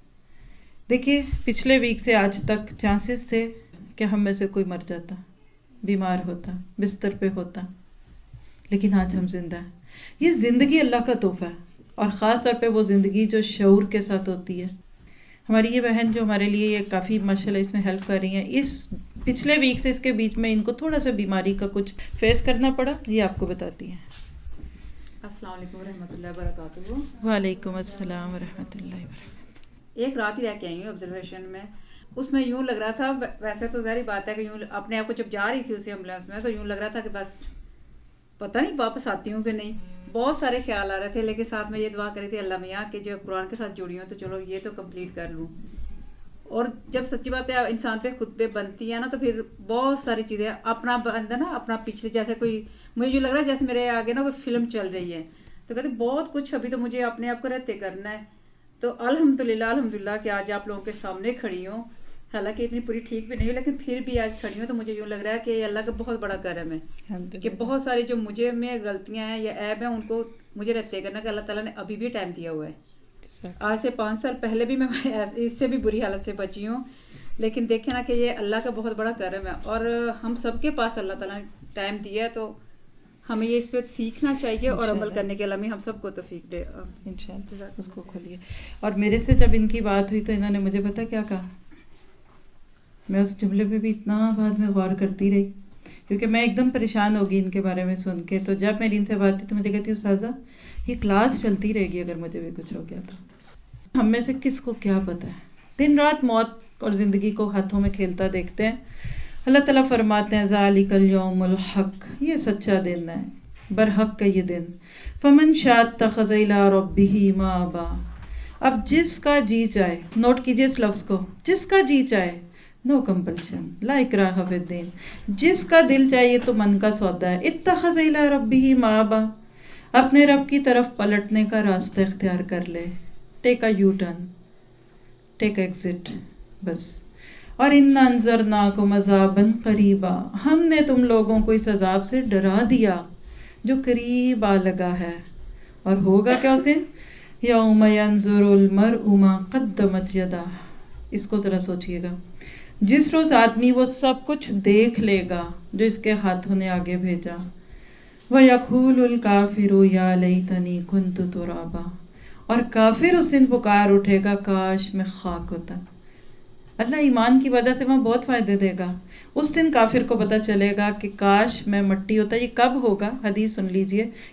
S1: دیکھیے پچھلے ویک سے آج تک چانسز تھے کہ ہم میں سے کوئی مر جاتا، بیمار ہوتا، بستر پہ ہوتا، لیکن آج ہم زندہ ہیں. یہ زندگی اللہ کا تحفہ ہے، اور خاص طور پہ وہ زندگی جو شعور کے ساتھ ہوتی ہے. ہماری یہ بہن جو ہمارے لیے یہ کافی ماشاءاللہ اس میں ہیلپ کر رہی ہیں، اس پچھلے ویک سے اس کے بیچ میں ان کو تھوڑا سا بیماری کا کچھ فیس کرنا پڑا، یہ آپ کو بتاتی ہیں.
S2: السلام علیکم ورحمۃ اللہ وبرکاتہ.
S1: وعلیکم السلام ورحمۃ اللہ وبرکاتہ.
S2: ایک رات ہی رہ کے آئی ہوں آبزرویشن میں، اس میں یوں لگ رہا تھا، ویسے تو ظاہری بات ہے کہ یوں اپنے آپ کو جب جا رہی تھی اسی ایمبولینس میں تو یوں لگ رہا تھا کہ بس پتہ نہیں واپس آتی ہوں کہ نہیں. بہت سارے خیال آ رہے تھے، لیکن ساتھ میں یہ دعا کری تھی اللہ میاں کہ جو قرآن کے ساتھ جڑی ہوں تو چلو یہ تو کمپلیٹ کر لوں. اور جب سچی بات ہے انسان پہ خود پہ بنتی ہے نا تو پھر بہت ساری چیزیں اپنا بندہ نا اپنا پچھلے، جیسے کوئی مجھے جو لگ رہا ہے جیسے میرے آگے نا کوئی فلم چل رہی ہے، تو کہتے بہت کچھ ابھی تو مجھے اپنے آپ کو رہتے کرنا ہے. تو الحمدللہ الحمدللہ کہ آج آپ لوگوں کے سامنے کھڑی ہوں، حالانکہ اتنی پوری ٹھیک بھی نہیں ہوں لیکن پھر بھی آج کھڑی ہوں تو مجھے یوں لگ رہا ہے کہ اللہ کا بہت بڑا کرم ہے کہ بہت ساری جو مجھے میں غلطیاں ہیں یا عیب ہیں ان کو مجھے رہتے کرنا کہ اللہ تعالیٰ نے ابھی بھی ٹائم دیا ہوا ہے. آج سے پانچ سال پہلے بھی میں اس سے بھی بری حالت سے بچی ہوں، لیکن دیکھیں نا کہ یہ اللہ کا بہت بڑا کرم ہے اور ہم سب کے پاس اللہ تعالیٰ نے ٹائم دیا ہے تو ہمیں یہ اس پہ سیکھنا چاہیے اور عمل کرنے کے علاوہ ہم سب کو توفیق دے
S1: انشاءاللہ. اس کو کھولیے. اور میرے سے جب ان کی بات ہوئی تو انہوں نے مجھے پتا کیا کہا، میں اس جملے پہ بھی اتنا بعد میں غور کرتی رہی کیونکہ میں ایک دم پریشان ہوگی ان کے بارے میں سن کے. تو جب میری ان سے بات تھی تو مجھے کہتی استاذہ یہ کلاس چلتی رہے گی اگر مجھے بھی کچھ ہو گیا تو. ہم میں سے کس کو کیا پتہ ہے، دن رات موت اور زندگی کو ہاتھوں میں کھیلتا دیکھتے ہیں. اللہ تعالیٰ فرماتے ہیں ذالک الیوم الحق، یہ سچا دن ہے، برحق کا یہ دن. فمن شاء اتخذ الی ربہ مآبا، اب جس کا جی چاہے، نوٹ کیجئے اس لفظ کو، جس کا جی چاہے، نو کمپلشن لا اکراہ فی الدین، جس کا دل چاہیے تو من کا سودا ہے. اتخذ الی ربہ مآبا، اپنے رب کی طرف پلٹنے کا راستہ اختیار کر لے، take a U turn, take exit بس. اور انا انذرناکم عذابا قریبا، ہم نے تم لوگوں کو اس عذاب سے ڈرا دیا جو قریب آ لگا ہے. اور ہوگا کیا اس دن، یوم ینظر المرء ما قدمت یداہ. اس کو ذرا سوچئے گا، جس روز آدمی وہ سب کچھ دیکھ لے گا جو اس کے ہاتھوں نے آگے بھیجا. وَيَقُولُ الْكَافِرُ يَا لَيْتَنِي كُنْتُ تُرَابًا، اور کافر اس دن پکار اٹھے گا کاش میں خاک ہوتا. اللہ ایمان کی وجہ سے وہاں بہت فائدے دے گا. اس دن کافر کو پتہ چلے گا کہ کاش میں مٹی ہوتا. یہ کب ہوگا؟ حدیث سن لیجئے.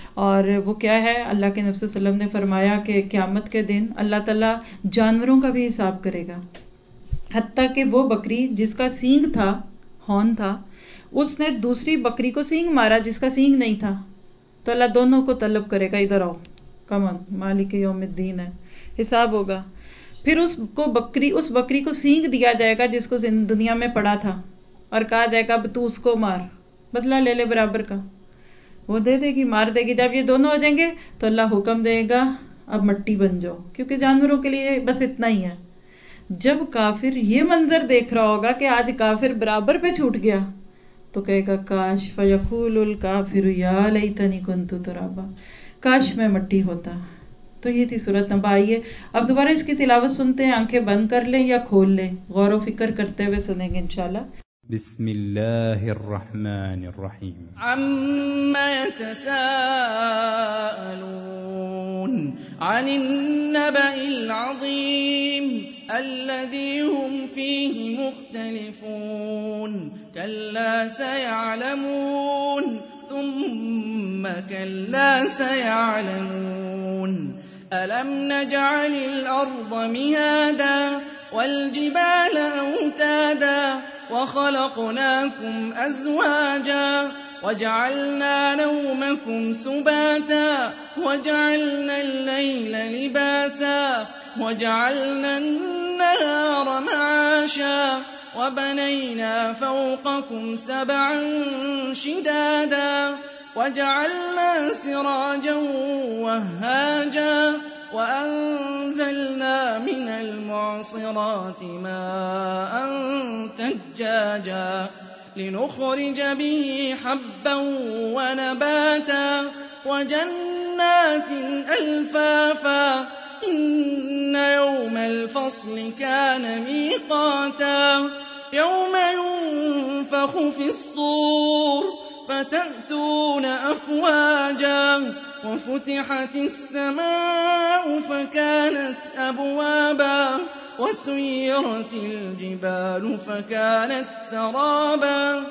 S1: और वो क्या है, अल्लाह के नबी सल्लल्लाहु अलैहि वसल्लम ने फरमाया कि क़यामत के दिन अल्लाह ताला जानवरों का भी हिसाब करेगा। हत्ता कि वो बकरी जिसका सींग था, हॉर्न था, उसने दूसरी बकरी को सींग मारा जिसका सींग नहीं था, तो अल्लाह दोनों को तलब करेगा, इधर आओ, कमन मालिक यौमिद्दीन है, हिसाब होगा। फिर उसको बकरी उस बकरी को सींग दिया जाएगा जिसको दुनिया में पड़ा था, और कहा जाएगा अब तू उसको मार, बदला ले ले बराबर का। वो दे देगी, मार देगी। जब ये दोनों हो जाएंगे तो अल्लाह हुक्म देगा अब मट्टी बन जाओ, क्योंकि जानवरों के लिए बस इतना ही है। जब काफिर ये मंजर देख रहा होगा कि आज काफिर बराबर पे छूट गया, तो कहेगा काश, फयकूलुल काफिर या लैतनी कुन्तु तुराबा, काश मैं मट्टी होता। तो ये थी सूरत नबा। आइए अब दोबारा इसकी तिलावत सुनते हैं, आंखें बंद कर लें या खोल लें, गौर व फिक्र करते हुए सुनेंगे इंशाल्लाह।
S3: बिस्मिल्लाहिर्रहमानिर्रहीम। अम्मा यतसाअलून अनिन नबइल अज़ीम अल्लज़ी हुम फ़ीहि मुख्तलिफ़ून कल्ला सयअलमून थुम्मा कल्ला सयअलमून अलम नजअलिल अर्द मिहादा वल जिबाल औतादा وخلقناكم أزواجا وجعلنا نومكم سباتا وجعلنا الليل لباسا وجعلنا النهار معاشا وبنينا فوقكم سبعا شدادا وجعلنا سراجا وهاجا وأنزلنا من المعصرات ماء ثجاجا لنخرج به حبا ونباتا وجنات ألفافا إن يوم الفصل كان ميقاتا يوم ينفخ في الصور فتأتون أفواجا وفتحت السماء فكانت أبوابا وسيرت الجبال فكانت سرابا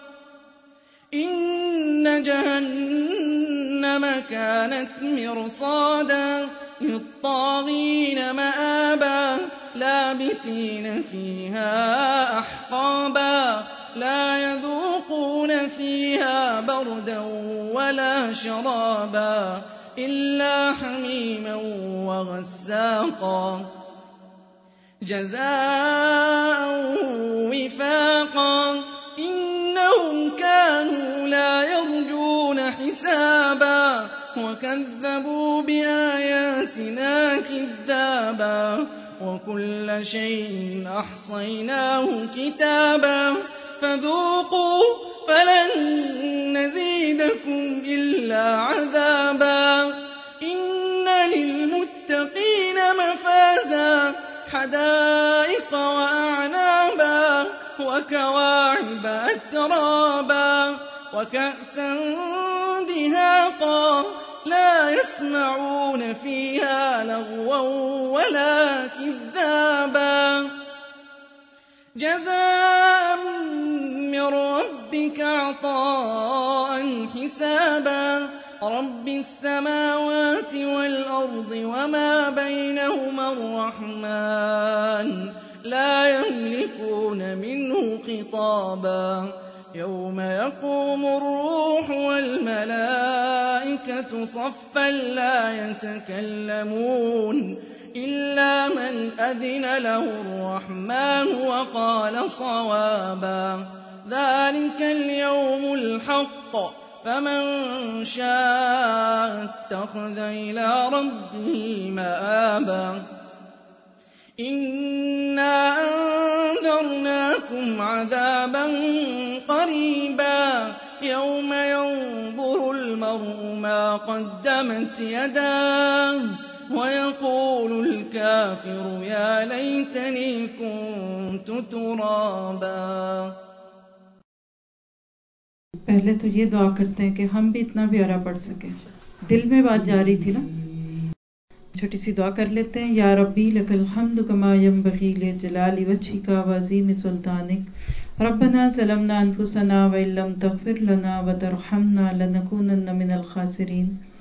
S3: إن جهنم كانت مرصادا للطاغين مآبا لابثين فيها أحقابا لا يذوقون فيها بردا ولا شرابا إلا حميما وغساقا جزاء وفاقا إنهم كانوا لا يرجون حسابا وكذبوا بآياتنا كذابا وكل شيء أحصيناه كتابا فذوقوا فلن نزيدكم إلا عذابا إن للمتقين مفازا حدائق وأعنابا وكواعب أترابا وكأسا دهاقا لا يسمعون فيها لغوا ولا كذابا جزاء من ربك عطاء حسابا رب السماوات والأرض وما بينهما الرحمن لا يملكون منه خطابا يوم يقوم الروح والملائكة صفا لا يتكلمون إلا من أذن له الرحمن وقال صوابا ذلك اليوم الحق فمن شاء اتخذ إلى ربه مآبا إنا أنذرناكم عذابا قريبا يوم ينظر المرء ما قدمت يداه ويقول الكافر يا ليتني كنت ترابا।
S1: पहले तो ये दुआ करते हैं कि हम भी इतना प्यारा पढ़ सकें। दिल में बात जा रही थी ना, छोटी सी दुआ कर लेते हैं। या रब्बी लकल हम्दु कमा यंबगी लिजलाली वजहिका व अज़ीम सुल्तानिक रब्बना ज़लमना अनफुसना व इल्लम तग़फिर लना व तरहमना लनकूनन्न मिनल खासिरीन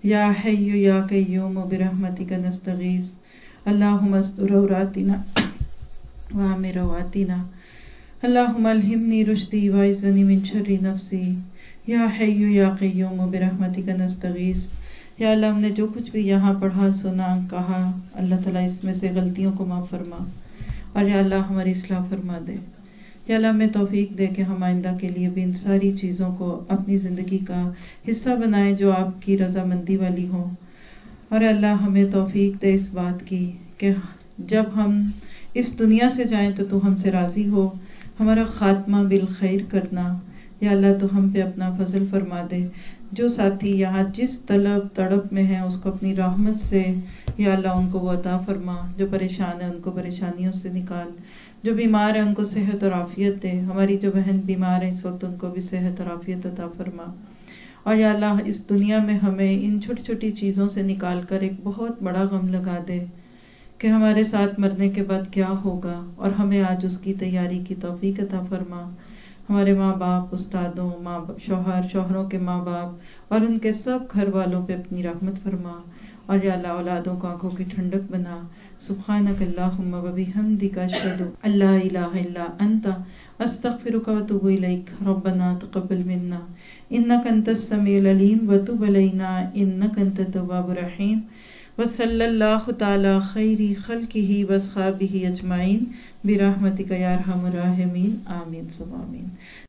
S1: یا حی یا قیوم برحمتک نستغیث اللہم استر عوراتنا وآمر رواتنا اللہم الہمنی رشدی وعزنی من شر نفسی یا حی یا قیوم برحمتک نستغیث۔ یا اللہ ہم نے جو کچھ بھی یہاں پڑھا سنا کہا اللہ تعالیٰ اس میں سے غلطیوں کو معاف فرما، اور یا اللہ ہماری اصلاح فرما دے۔ یا اللہ ہمیں توفیق دے کہ ہم آئندہ کے لیے بھی ان ساری چیزوں کو اپنی زندگی کا حصہ بنائیں جو آپ کی رضامندی والی ہوں، اور اللہ ہمیں توفیق دے اس بات کی کہ جب ہم اس دنیا سے جائیں تو تو ہم سے راضی ہو، ہمارا خاتمہ بالخیر کرنا۔ یا اللہ تو ہم پہ اپنا فضل فرما دے۔ جو ساتھی یہاں جس طلب تڑپ میں ہیں اس کو اپنی رحمت سے یا اللہ ان کو وہ عطا فرما، جو پریشان ہیں ان کو پریشانیوں سے نکال، جو بیمار ہیں ان کو صحت اور عافیت دے۔ ہماری جو بہن بیمار ہیں اس وقت ان کو بھی صحت اور عافیت عطا فرما، اور یا اللہ اس دنیا میں ہمیں ان چھوٹی چھوٹی چیزوں سے نکال کر ایک بہت بڑا غم لگا دے کہ ہمارے ساتھ مرنے کے بعد کیا ہوگا، اور ہمیں آج اس کی تیاری کی توفیق عطا فرما۔ ہمارے ماں باپ، استادوں، ماں شوہر، شوہروں کے ماں باپ اور ان کے سب گھر والوں پہ اپنی رحمت فرما، اور یا اللہ اولادوں کو آنکھوں کی ٹھنڈک بنا۔ سبحانک اللہم و بحمدک اشہد ان لا الہ الا انت استغفرک و اتوب الیک ربنا تقبل منا انک انت السمیع العلیم و تب علینا انک انت التواب الرحیم وصلی اللہ تعالی خیر خلقہ واصحابہ اجمعین برحمتک یا ارحم الراحمین آمین ثم آمین۔